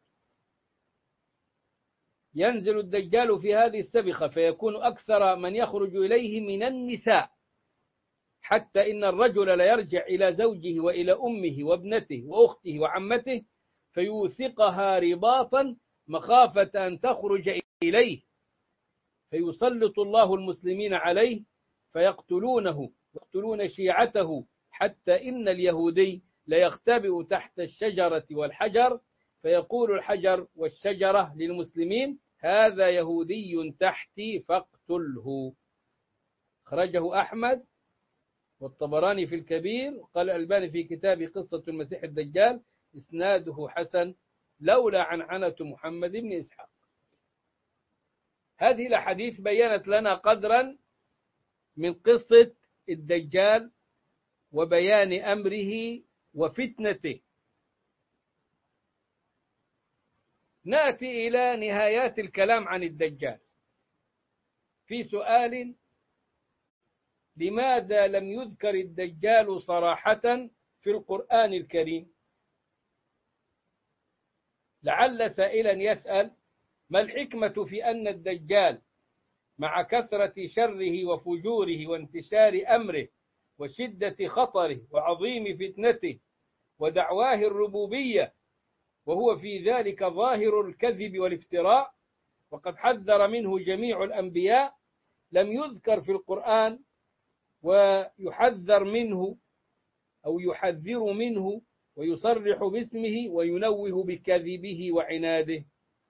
ينزل الدجال في هذه السبخة فيكون أكثر من يخرج إليه من النساء، حتى إن الرجل لا يرجع إلى زوجه وإلى أمه وابنته وأخته وعمته فيوثقها رباطا مخافة أن تخرج إليه، فيسلط الله المسلمين عليه فيقتلونه ويقتلون شيعته، حتى إن اليهودي ليختبئ تحت الشجرة والحجر فيقول الحجر والشجرة للمسلمين هذا يهودي تحتي فاقتله. خرجه أحمد والطبراني في الكبير، وقال الألباني في كتاب قصة المسيح الدجال إسناده حسن لولا عنعنة محمد بن إسحاق. هذه الأحاديث بيّنت لنا قدرا من قصة الدجال وبيان أمره وفتنته. نأتي إلى نهايات الكلام عن الدجال في سؤال: لماذا لم يذكر الدجال صراحة في القرآن الكريم؟ لعل سائلا يسأل: ما الحكمة في أن الدجال مع كثرة شره وفجوره وانتشار أمره وشدة خطره وعظيم فتنته ودعواه الربوبية، وهو في ذلك ظاهر الكذب والافتراء وقد حذر منه جميع الأنبياء، لم يذكر في القرآن ويحذر منه أو يحذر منه ويصرح باسمه وينوه بكذبه وعناده؟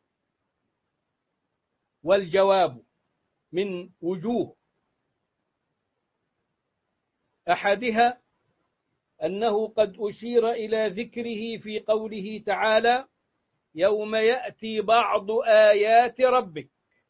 والجواب من وجوه: أحدها أنه قد أشير إلى ذكره في قوله تعالى: يوم يأتي بعض آيات ربك.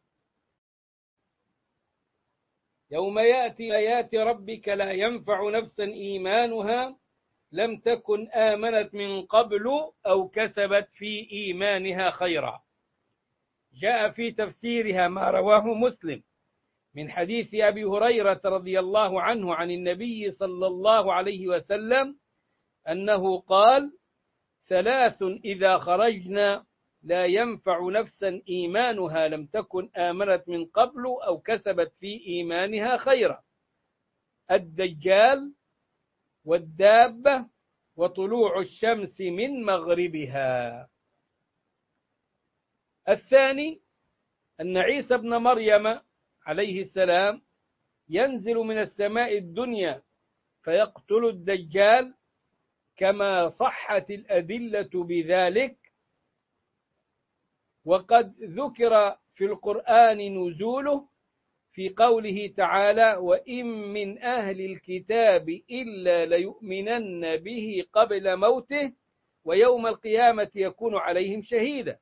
يوم يأتي آيات ربك لا ينفع نفسا إيمانها لم تكن آمنت من قبل أو كسبت في إيمانها خيرا. جاء في تفسيرها ما رواه مسلم من حديث أبي هريرة رضي الله عنه عن النبي صلى الله عليه وسلم أنه قال: ثلاث إذا خرجنا لا ينفع نفسا إيمانها لم تكن آمنت من قبل أو كسبت في إيمانها خيرا: الدجال والدابة وطلوع الشمس من مغربها. الثاني أن عيسى ابن مريم عليه السلام ينزل من السماء الدنيا فيقتل الدجال كما صحت الأدلة بذلك، وقد ذكر في القرآن نزوله في قوله تعالى: وإن من أهل الكتاب إلا ليؤمنن به قبل موته ويوم القيامة يكون عليهم شهيدا.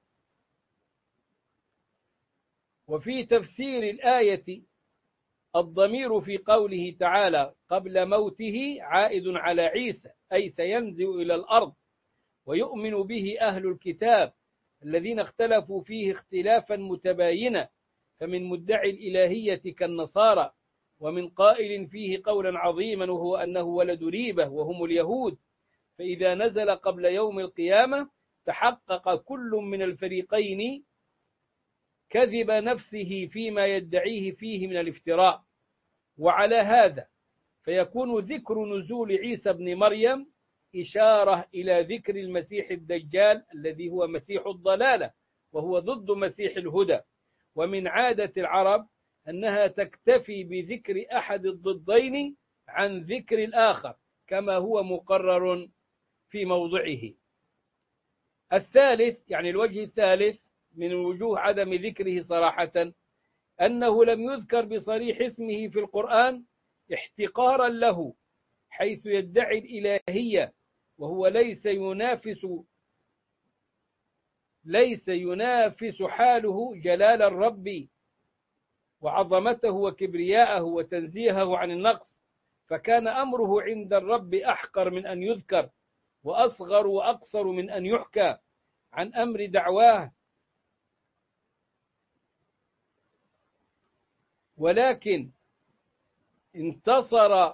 وفي تفسير الآية الضمير في قوله تعالى قبل موته عائد على عيسى، أي سينزل إلى الأرض ويؤمن به أهل الكتاب الذين اختلفوا فيه اختلافا متباينا، فمن مدعي الإلهية كالنصارى، ومن قائل فيه قولا عظيما وهو أنه ولد ريبة وهم اليهود، فإذا نزل قبل يوم القيامة تحقق كل من الفريقين كذب نفسه فيما يدعيه فيه من الافتراء. وعلى هذا فيكون ذكر نزول عيسى بن مريم إشارة إلى ذكر المسيح الدجال الذي هو مسيح الضلالة وهو ضد مسيح الهدى. ومن عادة العرب أنها تكتفي بذكر أحد الضدين عن ذكر الآخر كما هو مقرر في موضعه. الثالث، يعني الوجه الثالث من وجوه عدم ذكره صراحة، أنه لم يذكر بصريح اسمه في القرآن احتقارا له، حيث يدعي الإلهية وهو ليس ينافس حاله جلال الرب وعظمته وكبرياءه وتنزيهه عن النقص، فكان أمره عند الرب أحقر من أن يذكر وأصغر وأقصر من أن يحكى عن أمر دعواه. ولكن انتصر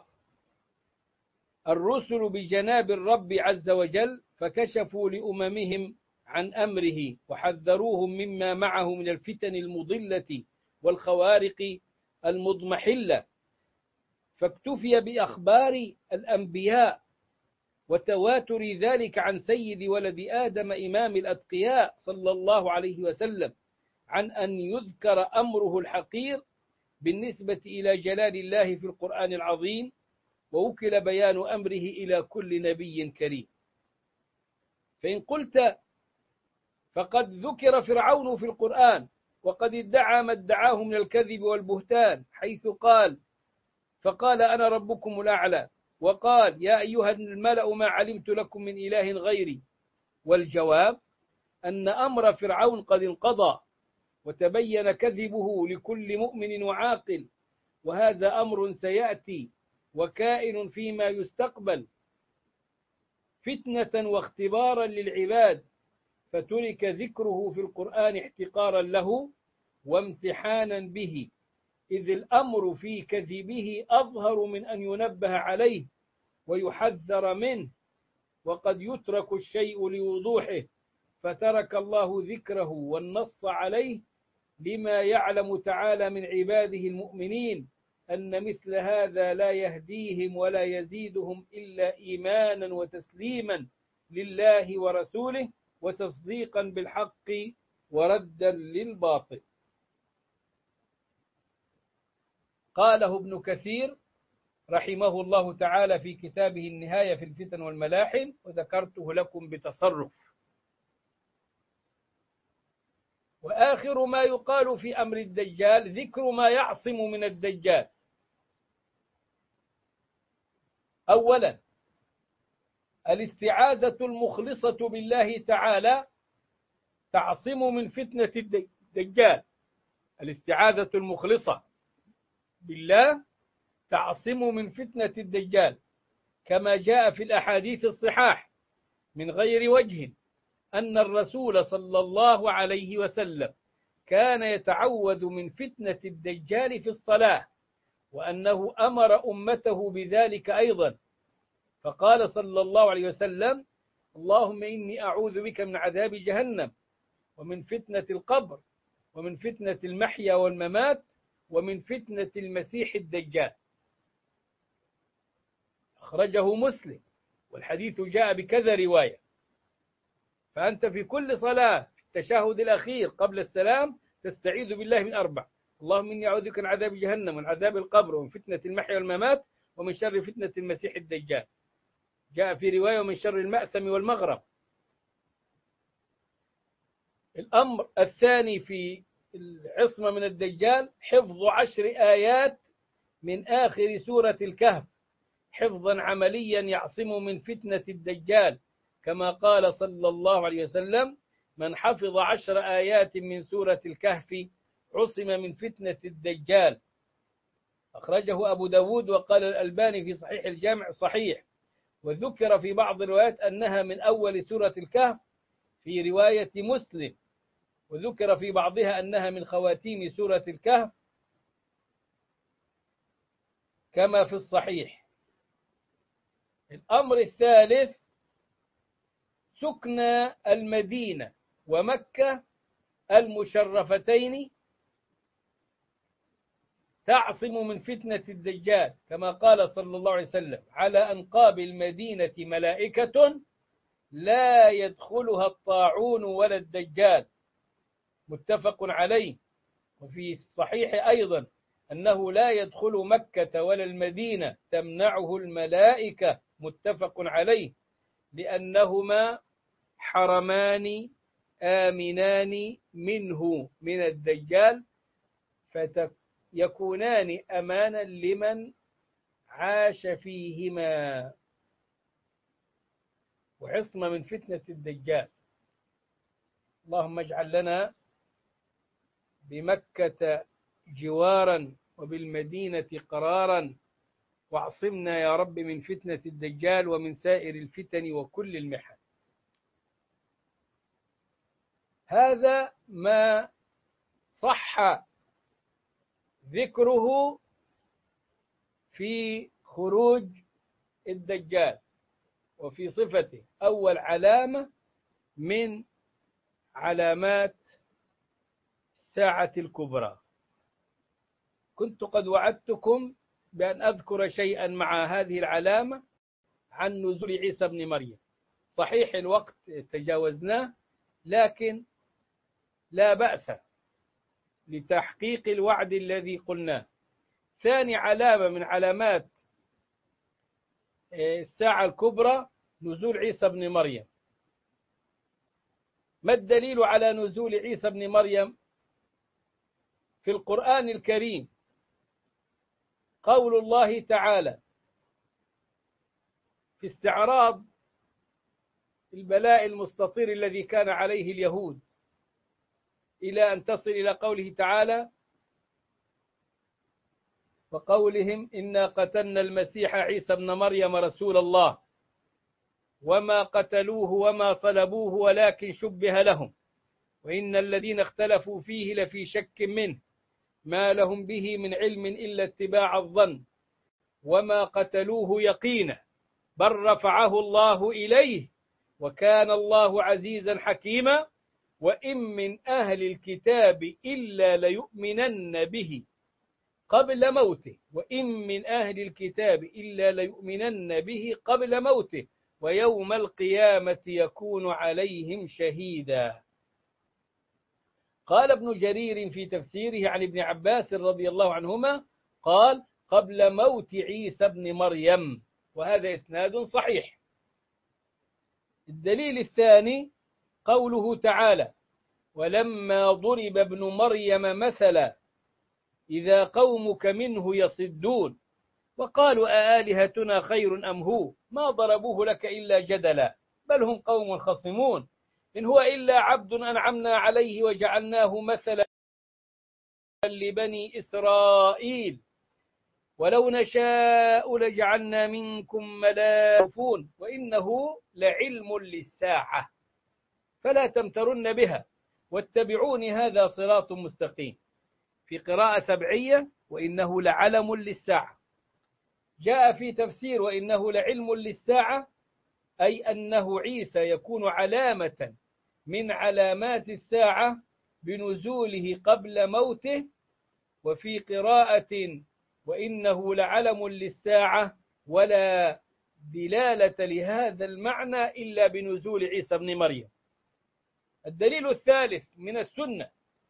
الرسل بجناب الرب عز وجل فكشفوا لأممهم عن أمره وحذروهم مما معه من الفتن المضلة والخوارق المضمحلة، فاكتفي بأخبار الأنبياء وتواتر ذلك عن سيد ولد آدم إمام الأتقياء صلى الله عليه وسلم عن أن يذكر أمره الحقير بالنسبة إلى جلال الله في القرآن العظيم، ووكل بيان أمره إلى كل نبي كريم. فإن قلت فقد ذكر فرعون في القرآن وقد ادعى ما ادعاه من الكذب والبهتان، حيث فقال أنا ربكم الأعلى، وقال يا أيها الملأ ما علمت لكم من إله غيري. والجواب أن أمر فرعون قد انقضى وتبين كذبه لكل مؤمن وعاقل، وهذا أمر سيأتي وكائن فيما يستقبل فتنة واختبارا للعباد، فترك ذكره في القرآن احتقارا له وامتحانا به، إذ الأمر في كذبه أظهر من أن ينبه عليه ويحذر منه، وقد يترك الشيء لوضوحه، فترك الله ذكره والنص عليه لما يعلم تعالى من عباده المؤمنين أن مثل هذا لا يهديهم ولا يزيدهم إلا إيمانا وتسليما لله ورسوله وتصديقا بالحق وردا للباطل. قاله ابن كثير رحمه الله تعالى في كتابه النهاية في الفتن والملاحم، وذكرته لكم بتصرف. وآخر ما يقال في أمر الدجال ذكر ما يعصم من الدجال. أولا، الاستعاذة المخلصة بالله تعالى تعصم من فتنة الدجال. الاستعاذة المخلصة بالله تعصم من فتنة الدجال، كما جاء في الأحاديث الصحاح من غير وجه أن الرسول صلى الله عليه وسلم كان يتعوذ من فتنة الدجال في الصلاة، وأنه أمر أمته بذلك أيضا، فقال صلى الله عليه وسلم: اللهم إني أعوذ بك من عذاب جهنم ومن فتنة القبر ومن فتنة المحيا والممات ومن فتنة المسيح الدجال. أخرجه مسلم، والحديث جاء بكذا رواية. فأنت في كل صلاة في التشهد الأخير قبل السلام تستعيذ بالله من أربع: اللهم إني أعوذ بك من عذاب جهنم ومن عذاب القبر ومن فتنة المحيا والممات ومن شر فتنة المسيح الدجال. جاء في رواية: ومن شر المأثم والمغرب. الأمر الثاني في العصمة من الدجال حفظ 10 آيات من آخر سورة الكهف حفظا عمليا يعصم من فتنة الدجال، كما قال صلى الله عليه وسلم: من حفظ 10 آيات من سورة الكهف عصم من فتنة الدجال. أخرجه أبو داود، وقال الألباني في صحيح الجامع صحيح. وذكر في بعض الروايات أنها من أول سورة الكهف في رواية مسلم، وذكر في بعضها أنها من خواتيم سورة الكهف كما في الصحيح. الأمر الثالث سكن المدينة ومكة المشرفتين تعصم من فتنة الدجال، كما قال صلى الله عليه وسلم: على أنقاب المدينة ملائكة لا يدخلها الطاعون ولا الدجال، متفق عليه. وفي الصحيح أيضا أنه لا يدخل مكة ولا المدينة تمنعه الملائكة، متفق عليه، لأنهما حرمان آمنان منه من الدجال، فيكونان أمانا لمن عاش فيهما، وعصمة من فتنة الدجال. اللهم اجعل لنا بمكة جوارا وبالمدينة قرارا، واعصمنا يا رب من فتنة الدجال ومن سائر الفتن وكل المحن. هذا ما صح ذكره في خروج الدجال وفي صفته. أول علامة من علامات الساعة الكبرى. كنت قد وعدتكم بأن أذكر شيئا مع هذه العلامة عن نزول عيسى بن مريم. صحيح الوقت تجاوزناه، لكن لا بأس لتحقيق الوعد الذي قلناه. ثاني علامة من علامات الساعة الكبرى نزول عيسى بن مريم. ما الدليل على نزول عيسى بن مريم؟ في القرآن الكريم قول الله تعالى في استعراض البلاء المستطير الذي كان عليه اليهود، إلى أن تصل إلى قوله تعالى: وقولهم إنا قتلنا المسيح عيسى ابن مريم رسول الله. وما قتلوه وما صلبوه ولكن شبه لهم وإن الذين اختلفوا فيه لفي شك منه ما لهم به من علم إلا اتباع الظن وما قتلوه يقينا بل رفعه الله إليه وكان الله عزيزا حكيما وإن من أهل الكتاب إلا ليؤمنن به قبل موته وإن من أهل الكتاب إلا ليؤمنن به قبل موته ويوم القيامة يكون عليهم شهيدا. قال ابن جرير في تفسيره عن ابن عباس رضي الله عنهما قال قبل موت عيسى بن مريم، وهذا إسناد صحيح. الدليل الثاني قوله تعالى ولما ضرب ابن مريم مثلا إذا قومك منه يصدون وقالوا أآلهتنا خير أم هو ما ضربوه لك إلا جدلا بل هم قوم خصمون إن هو إلا عبد أنعمنا عليه وجعلناه مثلا لبني إسرائيل ولو نشاء لجعلنا منكم ملائكة وإنه لعلم للساعة فلا تمترن بها واتبعون هذا صراط مستقيم. في قراءة سبعية وإنه لعلم للساعة. جاء في تفسير وإنه لعلم للساعة أي أنه عيسى يكون علامة من علامات الساعة بنزوله قبل موته. وفي قراءة وإنه لعلم للساعة ولا دلالة لهذا المعنى إلا بنزول عيسى بن مريم. الدليل الثالث من السنة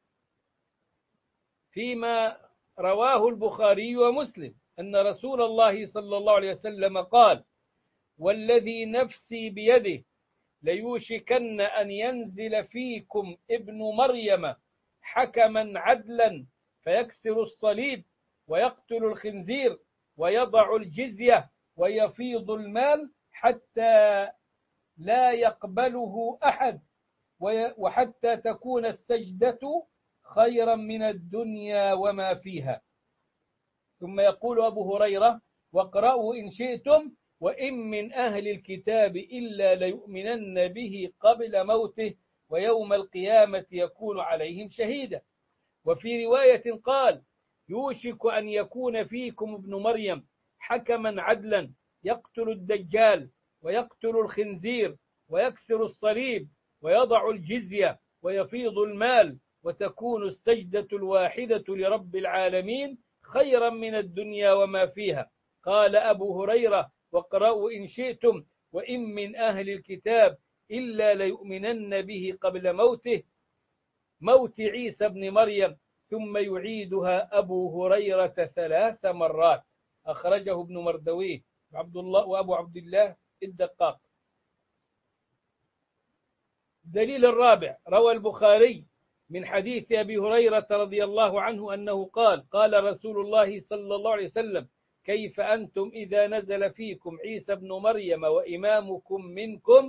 فيما رواه البخاري ومسلم أن رسول الله صلى الله عليه وسلم قال والذي نفسي بيده ليوشكن أن ينزل فيكم ابن مريم حكما عدلا فيكسر الصليب ويقتل الخنزير ويضع الجزية ويفيض المال حتى لا يقبله أحد وحتى تكون السجدة خيرا من الدنيا وما فيها. ثم يقول أبو هريرة واقرأوا إن شئتم وإن من أهل الكتاب إلا ليؤمنن به قبل موته ويوم القيامة يكون عليهم شهيدا. وفي رواية قال يوشك أن يكون فيكم ابن مريم حكما عدلا يقتل الدجال ويقتل الخنزير ويكسر الصليب ويضع الجزية ويفيض المال وتكون السجدة الواحدة لرب العالمين خيرا من الدنيا وما فيها. قال أبو هريرة واقرأوا إن شئتم وإن من أهل الكتاب إلا ليؤمنن به قبل موت عيسى بن مريم ثم يعيدها أبو هريرة 3 مرات. أخرجه ابن مردويه وأبو عبد الله الدقاق. الدليل الرابع روى البخاري من حديث أبي هريرة رضي الله عنه أنه قال رسول الله صلى الله عليه وسلم كيف أنتم إذا نزل فيكم عيسى بن مريم وإمامكم منكم.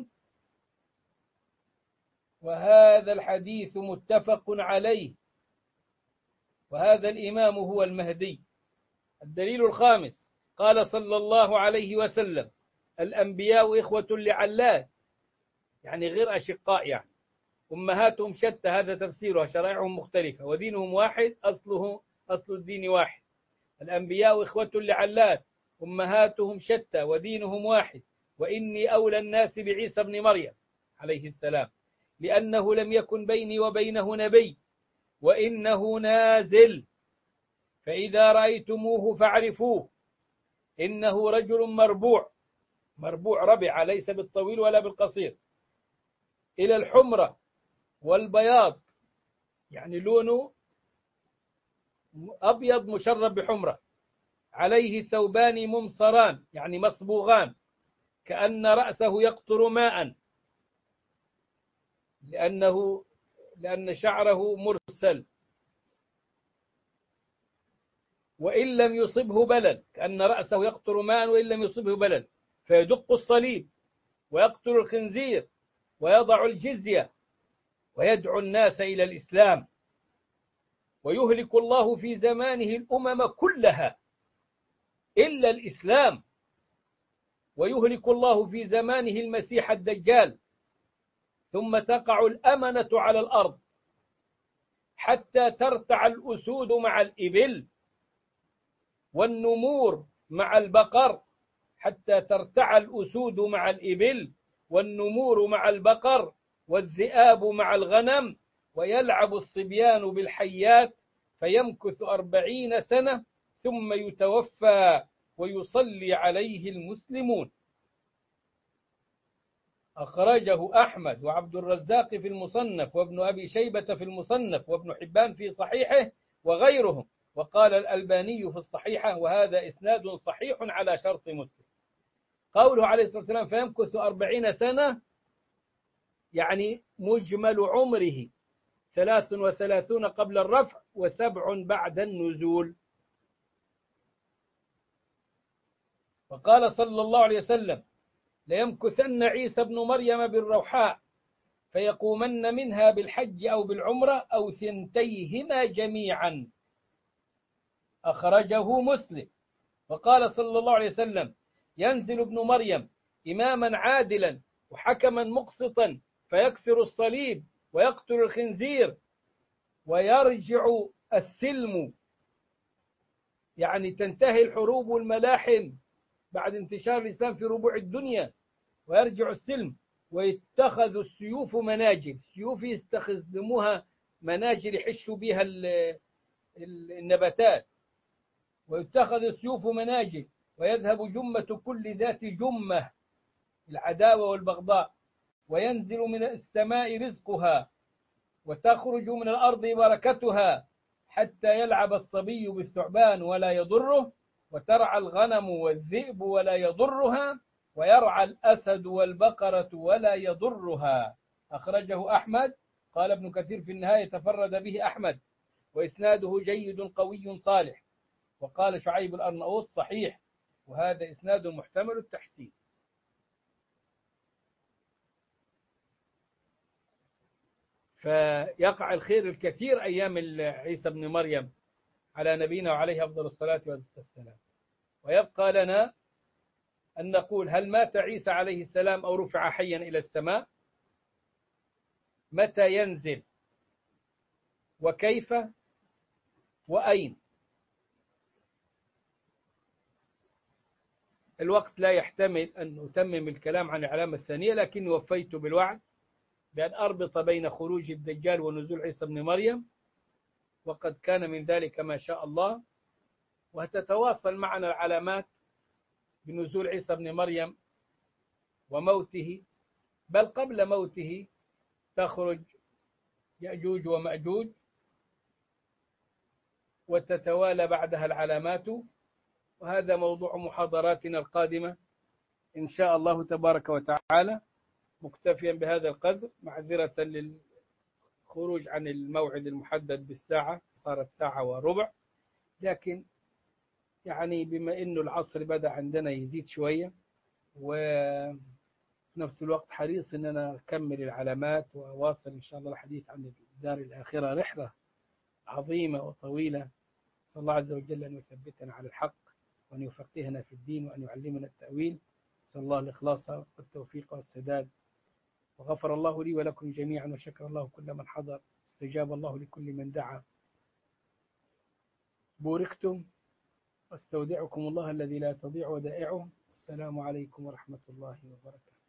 وهذا الحديث متفق عليه وهذا الإمام هو المهدي. الدليل الخامس قال صلى الله عليه وسلم الأنبياء إخوة لعلات يعني غير أشقاء يعني أمهاتهم شتى هذا تفسيرها شرائعهم مختلفة ودينهم واحد أصل الدين واحد. الأنبياء إخوة لعلات أمهاتهم شتى ودينهم واحد وإني أولى الناس بعيسى بن مريم عليه السلام لأنه لم يكن بيني وبينه نبي وإنه نازل فإذا رأيتموه فاعرفوه إنه رجل مربوع ربع ليس بالطويل ولا بالقصير إلى الحمرة والبياض يعني لونه أبيض مشرب بحمرة عليه ثوبان ممصران يعني مصبوغان كأن رأسه يقطر ماء لأن شعره مرسل وإن لم يصبه بلل كأن رأسه يقطر ماء وإن لم يصبه بلل فيدق الصليب ويقتل الخنزير ويضع الجزية ويدعو الناس إلى الإسلام ويهلك الله في زمانه الأمم كلها إلا الإسلام ويهلك الله في زمانه المسيح الدجال، ثم تقع الأمنة على الأرض حتى ترتع الأسود مع الإبل، والنمور مع البقر، حتى ترتع الأسود مع الإبل والنمور مع البقر والذئاب مع الغنم، ويلعب الصبيان بالحيات فيمكث 40 سنة ثم يتوفى ويصلي عليه المسلمون. أخرجه أحمد وعبد الرزاق في المصنف وابن أبي شيبة في المصنف وابن حبان في صحيحه وغيرهم، وقال الألباني في الصحيحة وهذا إسناد صحيح على شرط مسلم. قوله عليه الصلاة والسلام فيمكث 40 سنة يعني مجمل عمره 33 قبل الرفع و7 بعد النزول. وقال صلى الله عليه وسلم ليمكثن عيسى ابن مريم بالروحاء فيقومن منها بالحج أو بالعمرة أو ثنتيهما جميعا. أخرجه مسلم. وقال صلى الله عليه وسلم ينزل ابن مريم إماما عادلا وحكما مقسطا فيكسر الصليب ويقتل الخنزير ويرجع السلم، يعني تنتهي الحروب والملاحم بعد انتشار الإسلام في ربوع الدنيا، ويرجع السلم ويتخذ السيوف مناجل، السيوف يستخدموها مناجل يحشوا بها النباتات، ويتخذ السيوف مناجل ويذهب جمة كل ذات جمة العداوة والبغضاء، وينزل من السماء رزقها وتخرج من الأرض بركتها حتى يلعب الصبي بالثعبان ولا يضره، وترعى الغنم والذئب ولا يضرها، ويرعى الأسد والبقرة ولا يضرها. أخرجه أحمد. قال ابن كثير في النهاية تفرد به أحمد وإسناده جيد قوي صالح. وقال شعيب الأرناؤوط صحيح، وهذا إسناد محتمل التحسين. فيقع الخير الكثير أيام عيسى بن مريم على نبينا وعليه أفضل الصلاة والسلام. ويبقى لنا أن نقول هل مات عيسى عليه السلام أو رفع حيا إلى السماء؟ متى ينزل وكيف وأين؟ الوقت لا يحتمل أن أتمم الكلام عن العلامة الثانية، لكن وفيت بالوعد بأن أربط بين خروج الدجال ونزول عيسى بن مريم، وقد كان من ذلك ما شاء الله. وتتواصل معنا العلامات بنزول عيسى بن مريم وموته، بل قبل موته تخرج يأجوج ومأجوج، وتتوالى بعدها العلامات. وهذا موضوع محاضراتنا القادمة إن شاء الله تبارك وتعالى، مكتفيا بهذا القدر، معذرة للخروج عن الموعد المحدد بالساعة، صارت 1:15، لكن يعني بما إنه العصر بدأ عندنا يزيد شوية، وفي نفس الوقت حريص إن أنا أكمل العلامات وأواصل إن شاء الله الحديث عن الدار الآخرة، رحلة عظيمة وطويلة. صلى الله عز وجل أن يثبتنا على الحق وأن يفقهنا في الدين وأن يعلمنا التأويل. صلى الله الإخلاص والتوفيق والسداد. وغفر الله لي ولكم جميعا، وشكر الله كل من حضر، استجاب الله لكل من دعا. بوركتم، واستودعكم الله الذي لا تضيع ودائعه. السلام عليكم ورحمة الله وبركاته.